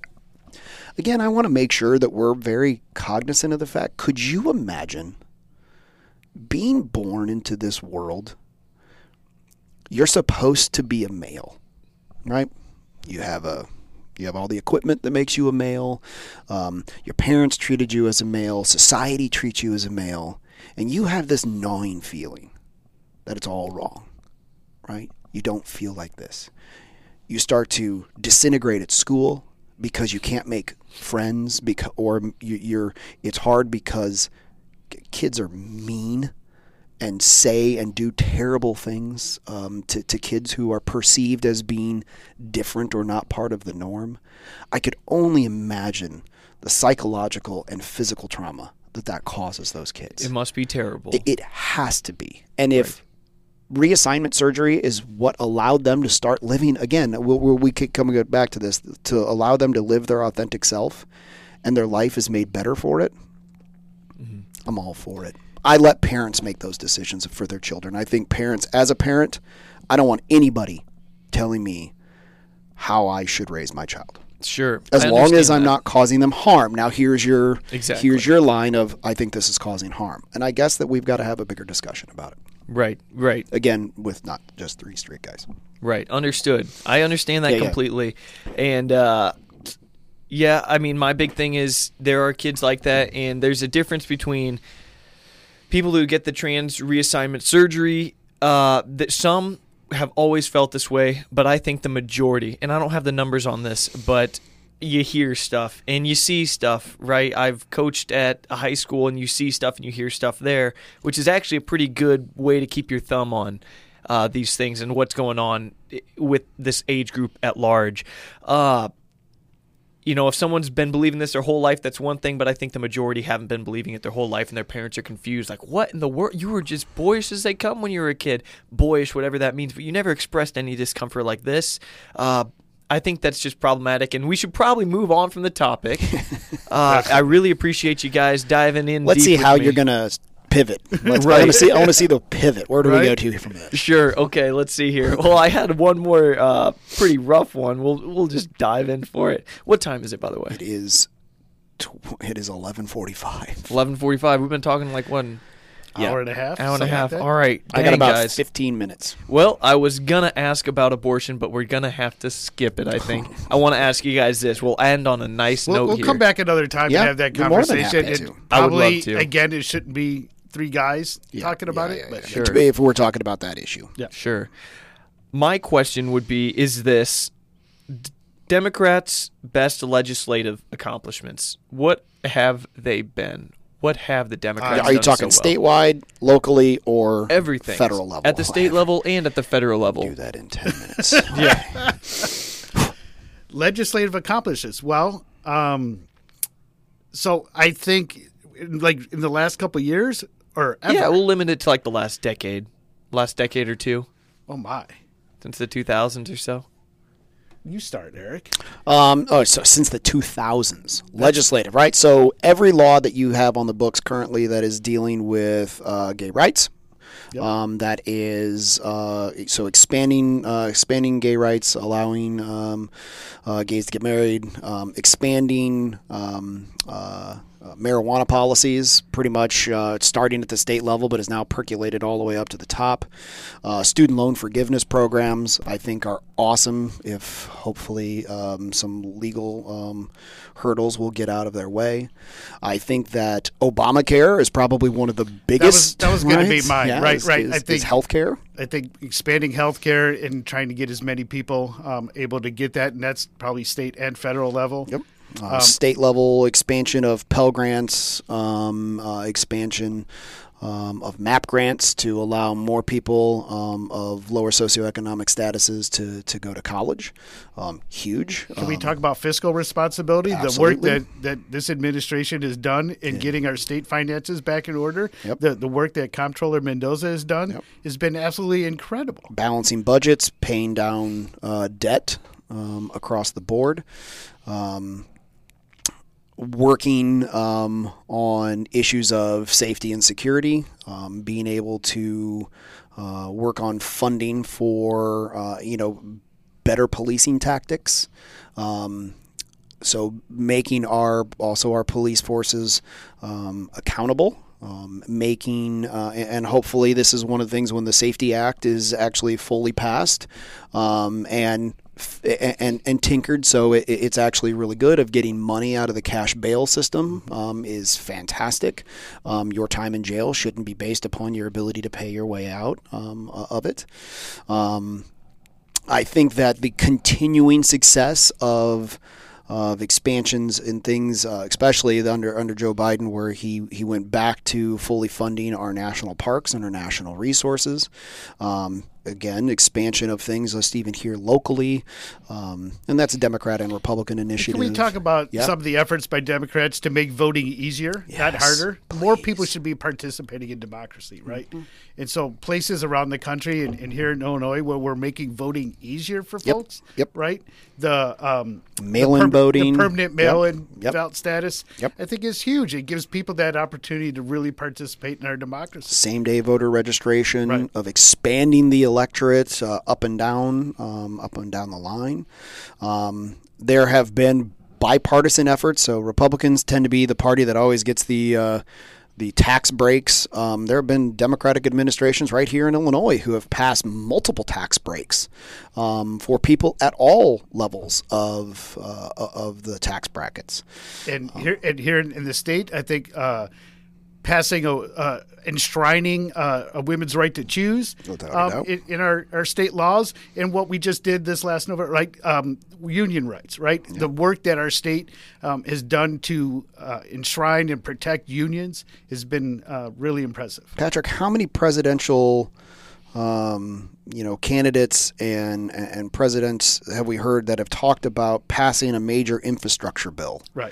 again, I want to make sure that we're very cognizant of the fact, could you imagine being born into this world? You're supposed to be a male, right? You have a You have all the equipment that makes you a male. Um, your parents treated you as a male. Society treats you as a male. And you have this gnawing feeling that it's all wrong, right? You don't feel like this. You start to disintegrate at school because you can't make friends, because, or you, you're. It's hard because kids are mean and say and do terrible things um, to, to kids who are perceived as being different or not part of the norm. I could only imagine the psychological and physical trauma that that causes those kids. It must be terrible. It, it has to be. And if reassignment surgery is what allowed them to start living again. We, we keep coming back to this, to allow them to live their authentic self, and their life is made better for it. Mm-hmm. I'm all for it. I let parents make those decisions for their children. I think parents, as a parent, I don't want anybody telling me how I should raise my child. Sure. As I long as I'm that. not causing them harm. Now here's your exactly. here's your line of I think this is causing harm. And I guess that we've got to have a bigger discussion about it. Right, right. Again, with not just three straight guys. Right, understood. I understand that yeah, completely. Yeah. And uh, yeah, I mean, my big thing is there are kids like that, and there's a difference between people who get the trans reassignment surgery. Uh, that some have always felt this way, but I think the majority, and I don't have the numbers on this, but you hear stuff and you see stuff, right? I've coached at a high school and you see stuff and you hear stuff there, which is actually a pretty good way to keep your thumb on uh, these things and what's going on with this age group at large. Uh, you know, if someone's been believing this their whole life, that's one thing, but I think the majority haven't been believing it their whole life and their parents are confused. Like, what in the world? You were just boyish as they come when you were a kid. Boyish, whatever that means, but you never expressed any discomfort like this. Uh, I think that's just problematic, and we should probably move on from the topic. Uh, I really appreciate you guys diving in. Let's deep see with how me. you're gonna pivot. Let's, Right. I want to see. I want to see the pivot. Where do Right. we go to from this? Sure. Okay. Let's see here. Well, I had one more uh, pretty rough one. We'll we'll just dive in for it. What time is it, by the way? It is. Tw- it is eleven forty-five. eleven forty-five. We've been talking like one Yeah. Hour and a half. hour and a something half. like that. All right. I got Dang, about guys. fifteen minutes. Well, I was gonna ask about abortion, but we're gonna have to skip it. I think. I want to ask you guys this. We'll end on a nice We'll, note we'll here. come back another time Yeah, and have that you're more than conversation. happy And to. I would probably, love to. again, it shouldn't be three guys talking about Yeah, it. yeah, but yeah. Sure. If we're talking about that issue. Yeah. Sure. My question would be: is this D- Democrats' best legislative accomplishments? What have they been? What have the Democrats? Are you done talking so well? statewide, locally, or Everything. federal level? At the state level and at the federal level. Do that in ten minutes. Yeah. legislative accomplishments. Well, um, so I think, in, like in the last couple of years, or ever. Yeah, we'll limit it to like the last decade, last decade or two, Oh my! since the two thousands or so. You start, Eric. Um, oh, so since the two thousands, legislative, right? So every law that you have on the books currently that is dealing with uh, gay rights, Yep. um, that is uh, so expanding uh, expanding gay rights, allowing um, uh, gays to get married, um, expanding um, uh, uh, marijuana policies, pretty much uh, starting at the state level, but is now percolated all the way up to the top. Uh, student loan forgiveness programs, I think, are awesome. If hopefully um, some legal um, hurdles will get out of their way. I think that Obamacare is probably one of the biggest. that was gonna be right? mine. Yeah, Right, is, right. Is, I think- is healthcare. I think expanding healthcare and trying to get as many people um, able to get that, and that's probably state and federal level. Yep. Uh, Um, state level expansion of Pell Grants, um, uh, expansion um, of MAP grants to allow more people um, of lower socioeconomic statuses to, to go to college. Um, huge. Can we Um, talk about fiscal responsibility? The absolutely. work that, that this administration has done in getting our state finances back in order, Yep. the, the work that Comptroller Mendoza has done Yep. has been absolutely incredible. balancing budgets, paying down uh, debt um, across the board. Um, working um, on issues of safety and security, um, being able to uh, work on funding for uh, you know better policing tactics. Um, so making our also our police forces um, accountable. Um, making uh, and and hopefully this is one of the things when the Safety Act is actually fully passed um, and and and tinkered, so it, it's actually really good. Of getting money out of the cash bail system um, is fantastic. Um, your time in jail shouldn't be based upon your ability to pay your way out um, of it. Um, I think that the continuing success of of expansions in things, uh, especially under under Joe Biden, where he, he went back to fully funding our national parks and our national resources, um, again, expansion of things just even here locally. Um, and that's a Democrat and Republican initiative. Can we talk about yeah. some of the efforts by Democrats to make voting easier, yes, not harder? please. More people should be participating in democracy, right? Mm-hmm. And so places around the country and, and here in Illinois where we're making voting easier for yep. folks, yep. right? The um, mail-in the per- voting. The permanent mail-in yep. Yep. ballot status, yep. I think is huge. It gives people that opportunity to really participate in our democracy. Same-day voter registration, right. of expanding the electorate uh, up and down, um, up and down the line. Um, there have been bipartisan efforts. So Republicans tend to be the party that always gets the uh, the tax breaks. Um, there have been Democratic administrations right here in Illinois who have passed multiple tax breaks um, for people at all levels of uh, of the tax brackets. And here, and here in the state, I think uh, passing a uh, enshrining uh, a women's right to choose um, in, in our, our state laws, and what we just did this last November, like um, union rights, right? Yeah. The work that our state um, has done to uh, enshrine and protect unions has been uh, really impressive. Patrick, how many presidential um, you know, candidates and and presidents have we heard that have talked about passing a major infrastructure bill? Right.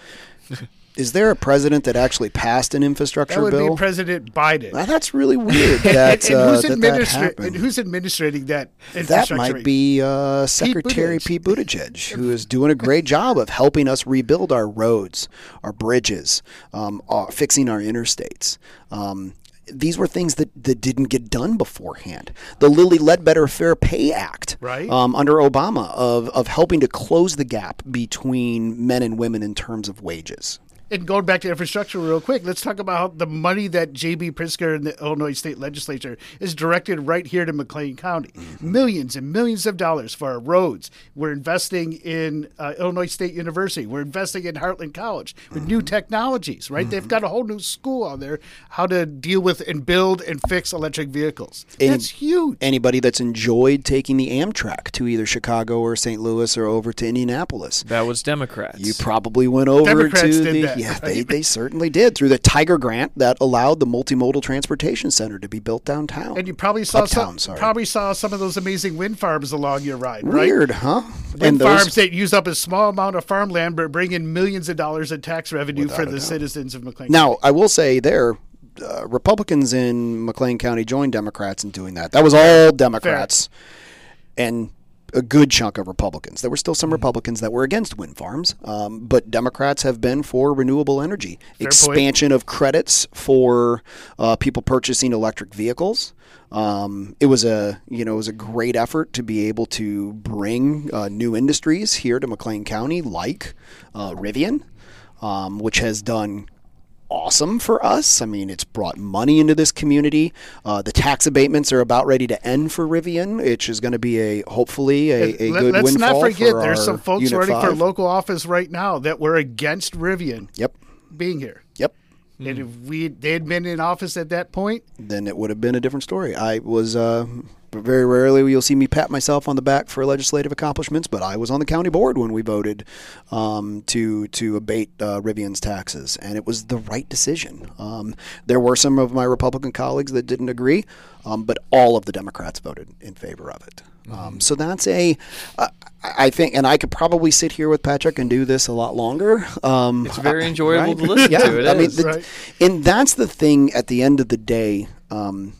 Is there a president that actually passed an infrastructure bill? That would bill? be President Biden. Now, that's really weird that, and, and, who's uh, that, that happened. And who's administrating that That infrastructure? might be uh, Secretary Pete Buttigieg, Pete Buttigieg who is doing a great job of helping us rebuild our roads, our bridges, um, uh, fixing our interstates. Um, These were things that, that didn't get done beforehand. The Lilly Ledbetter Fair Pay Act right. um, under Obama of, of helping to close the gap between men and women in terms of wages. And going back to infrastructure real quick, let's talk about the money that J B. Pritzker in the Illinois State Legislature is directed right here to McLean County. Mm-hmm. Millions and millions of dollars for our roads. We're investing in uh, Illinois State University. We're investing in Heartland College with mm-hmm. new technologies, right? Mm-hmm. They've got a whole new school out there, how to deal with and build and fix electric vehicles. Any, that's huge. Anybody that's enjoyed taking the Amtrak to either Chicago or Saint Louis or over to Indianapolis. That was Democrats. You probably went over Democrats to did the... That. Yeah, they, they certainly did through the Tiger Grant that allowed the multimodal transportation center to be built downtown. And you probably saw Uptown, some, sorry. probably saw some of those amazing wind farms along your ride, right? Weird, huh? Wind and farms those, that use up a small amount of farmland but bring in millions of dollars in tax revenue Without for a the doubt. citizens of McLean now, County. I will say there, uh, Republicans in McLean County joined Democrats in doing that. That was all Democrats. Fair. And a good chunk of Republicans. There were still some Republicans that were against wind farms, um, but Democrats have been for renewable energy. Fair Expansion point. of credits for uh, people purchasing electric vehicles. Um, it was a you know it was a great effort to be able to bring uh, new industries here to McLean County, like uh, Rivian, um, which has done awesome for us. I mean, it's brought money into this community. Uh, the tax abatements are about ready to end for Rivian, which is going to be a hopefully a, a Let, good let's windfall. not forget, for there's our some folks Unit running for five. local office right now that were against Rivian Yep. being here. Yep. Mm. And if we they had been in office at that point, Then it would have been a different story. I was uh, very rarely you'll see me pat myself on the back for legislative accomplishments, but I was on the county board when we voted um, to to abate uh, Rivian's taxes, and it was the right decision. Um, there were some of my Republican colleagues that didn't agree, um, but all of the Democrats voted in favor of it. Um, so that's a, uh, I think, and I could probably sit here with Patrick and do this a lot longer. Um, It's very enjoyable right? to listen yeah, to. It I mean, is. the, Right. and that's the thing. At the end of the day, um,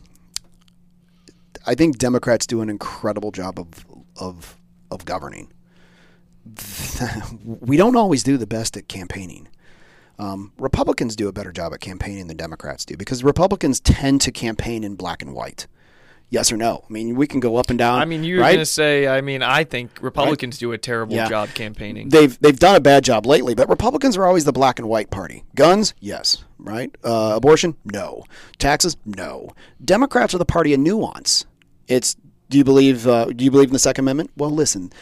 I think Democrats do an incredible job of of of governing. We don't always do the best at campaigning. Um, Republicans do a better job at campaigning than Democrats do because Republicans tend to campaign in black and white. Yes or no? I mean, we can go up and down. I mean, you're right? going to say, I mean, I think Republicans do a terrible Yeah. job campaigning. They've they've done a bad job lately, but Republicans are always the black and white party. Guns, yes, right? Uh, abortion, no. Taxes, no. Democrats are the party of nuance. It's do you believe uh, do you believe in the Second Amendment? Well, listen,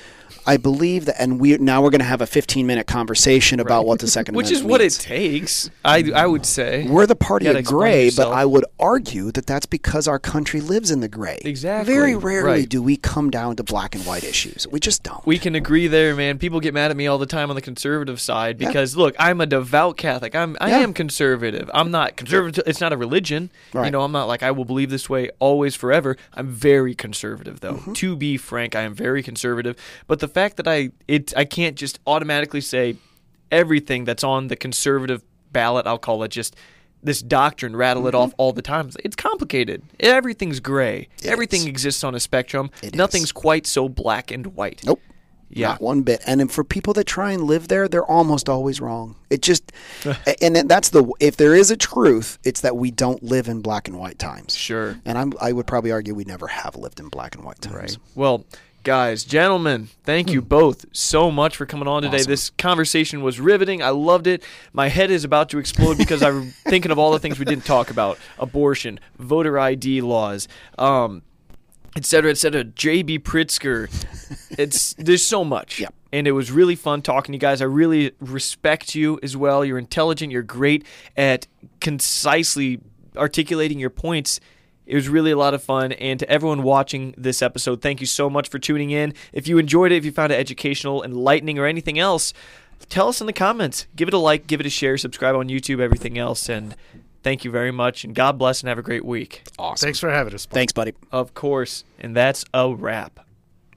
I believe that, and we now we're going to have a fifteen minute conversation about right. what the Second Which Amendment is what means. it takes, I, I would say. We're the party of gray, yourself. but I would argue that that's because our country lives in the gray. Exactly. Very rarely right. do we come down to black and white issues. We just don't. We can agree there, man. People get mad at me all the time on the conservative side because, yeah. look, I'm a devout Catholic. I'm, I yeah. am conservative. I'm not conservative. It's not a religion. Right. You know, I'm not like I will believe this way always forever. I'm very conservative, though. Mm-hmm. To be frank, I am very conservative. But the fact that I it I can't just automatically say everything that's on the conservative ballot, I'll call it just this doctrine, rattle it mm-hmm. off all the time. It's complicated. Everything's gray. It Everything is. exists on a spectrum. It Nothing's is. quite so black and white. Nope. Yeah. Not one bit. And for people that try and live there, they're almost always wrong. It just, and that's the, if there is a truth, it's that we don't live in black and white times. Sure. And I'm, I would probably argue we never have lived in black and white times. Right. Well, guys, gentlemen, thank you both so much for coming on today. Awesome. This conversation was riveting. I loved it. My head is about to explode because I'm thinking of all the things we didn't talk about. Abortion, voter I D laws, um, et cetera, et cetera. J B. Pritzker. It's there's so much. Yep. And it was really fun talking to you guys. I really respect you as well. You're intelligent. You're great at concisely articulating your points. It was really a lot of fun. And to everyone watching this episode, thank you so much for tuning in. If you enjoyed it, if you found it educational, enlightening, or anything else, tell us in the comments. Give it a like, give it a share, subscribe on YouTube, everything else. And thank you very much. And God bless and have a great week. Awesome. Thanks for having us, Paul. Thanks, buddy. Of course. And that's a wrap.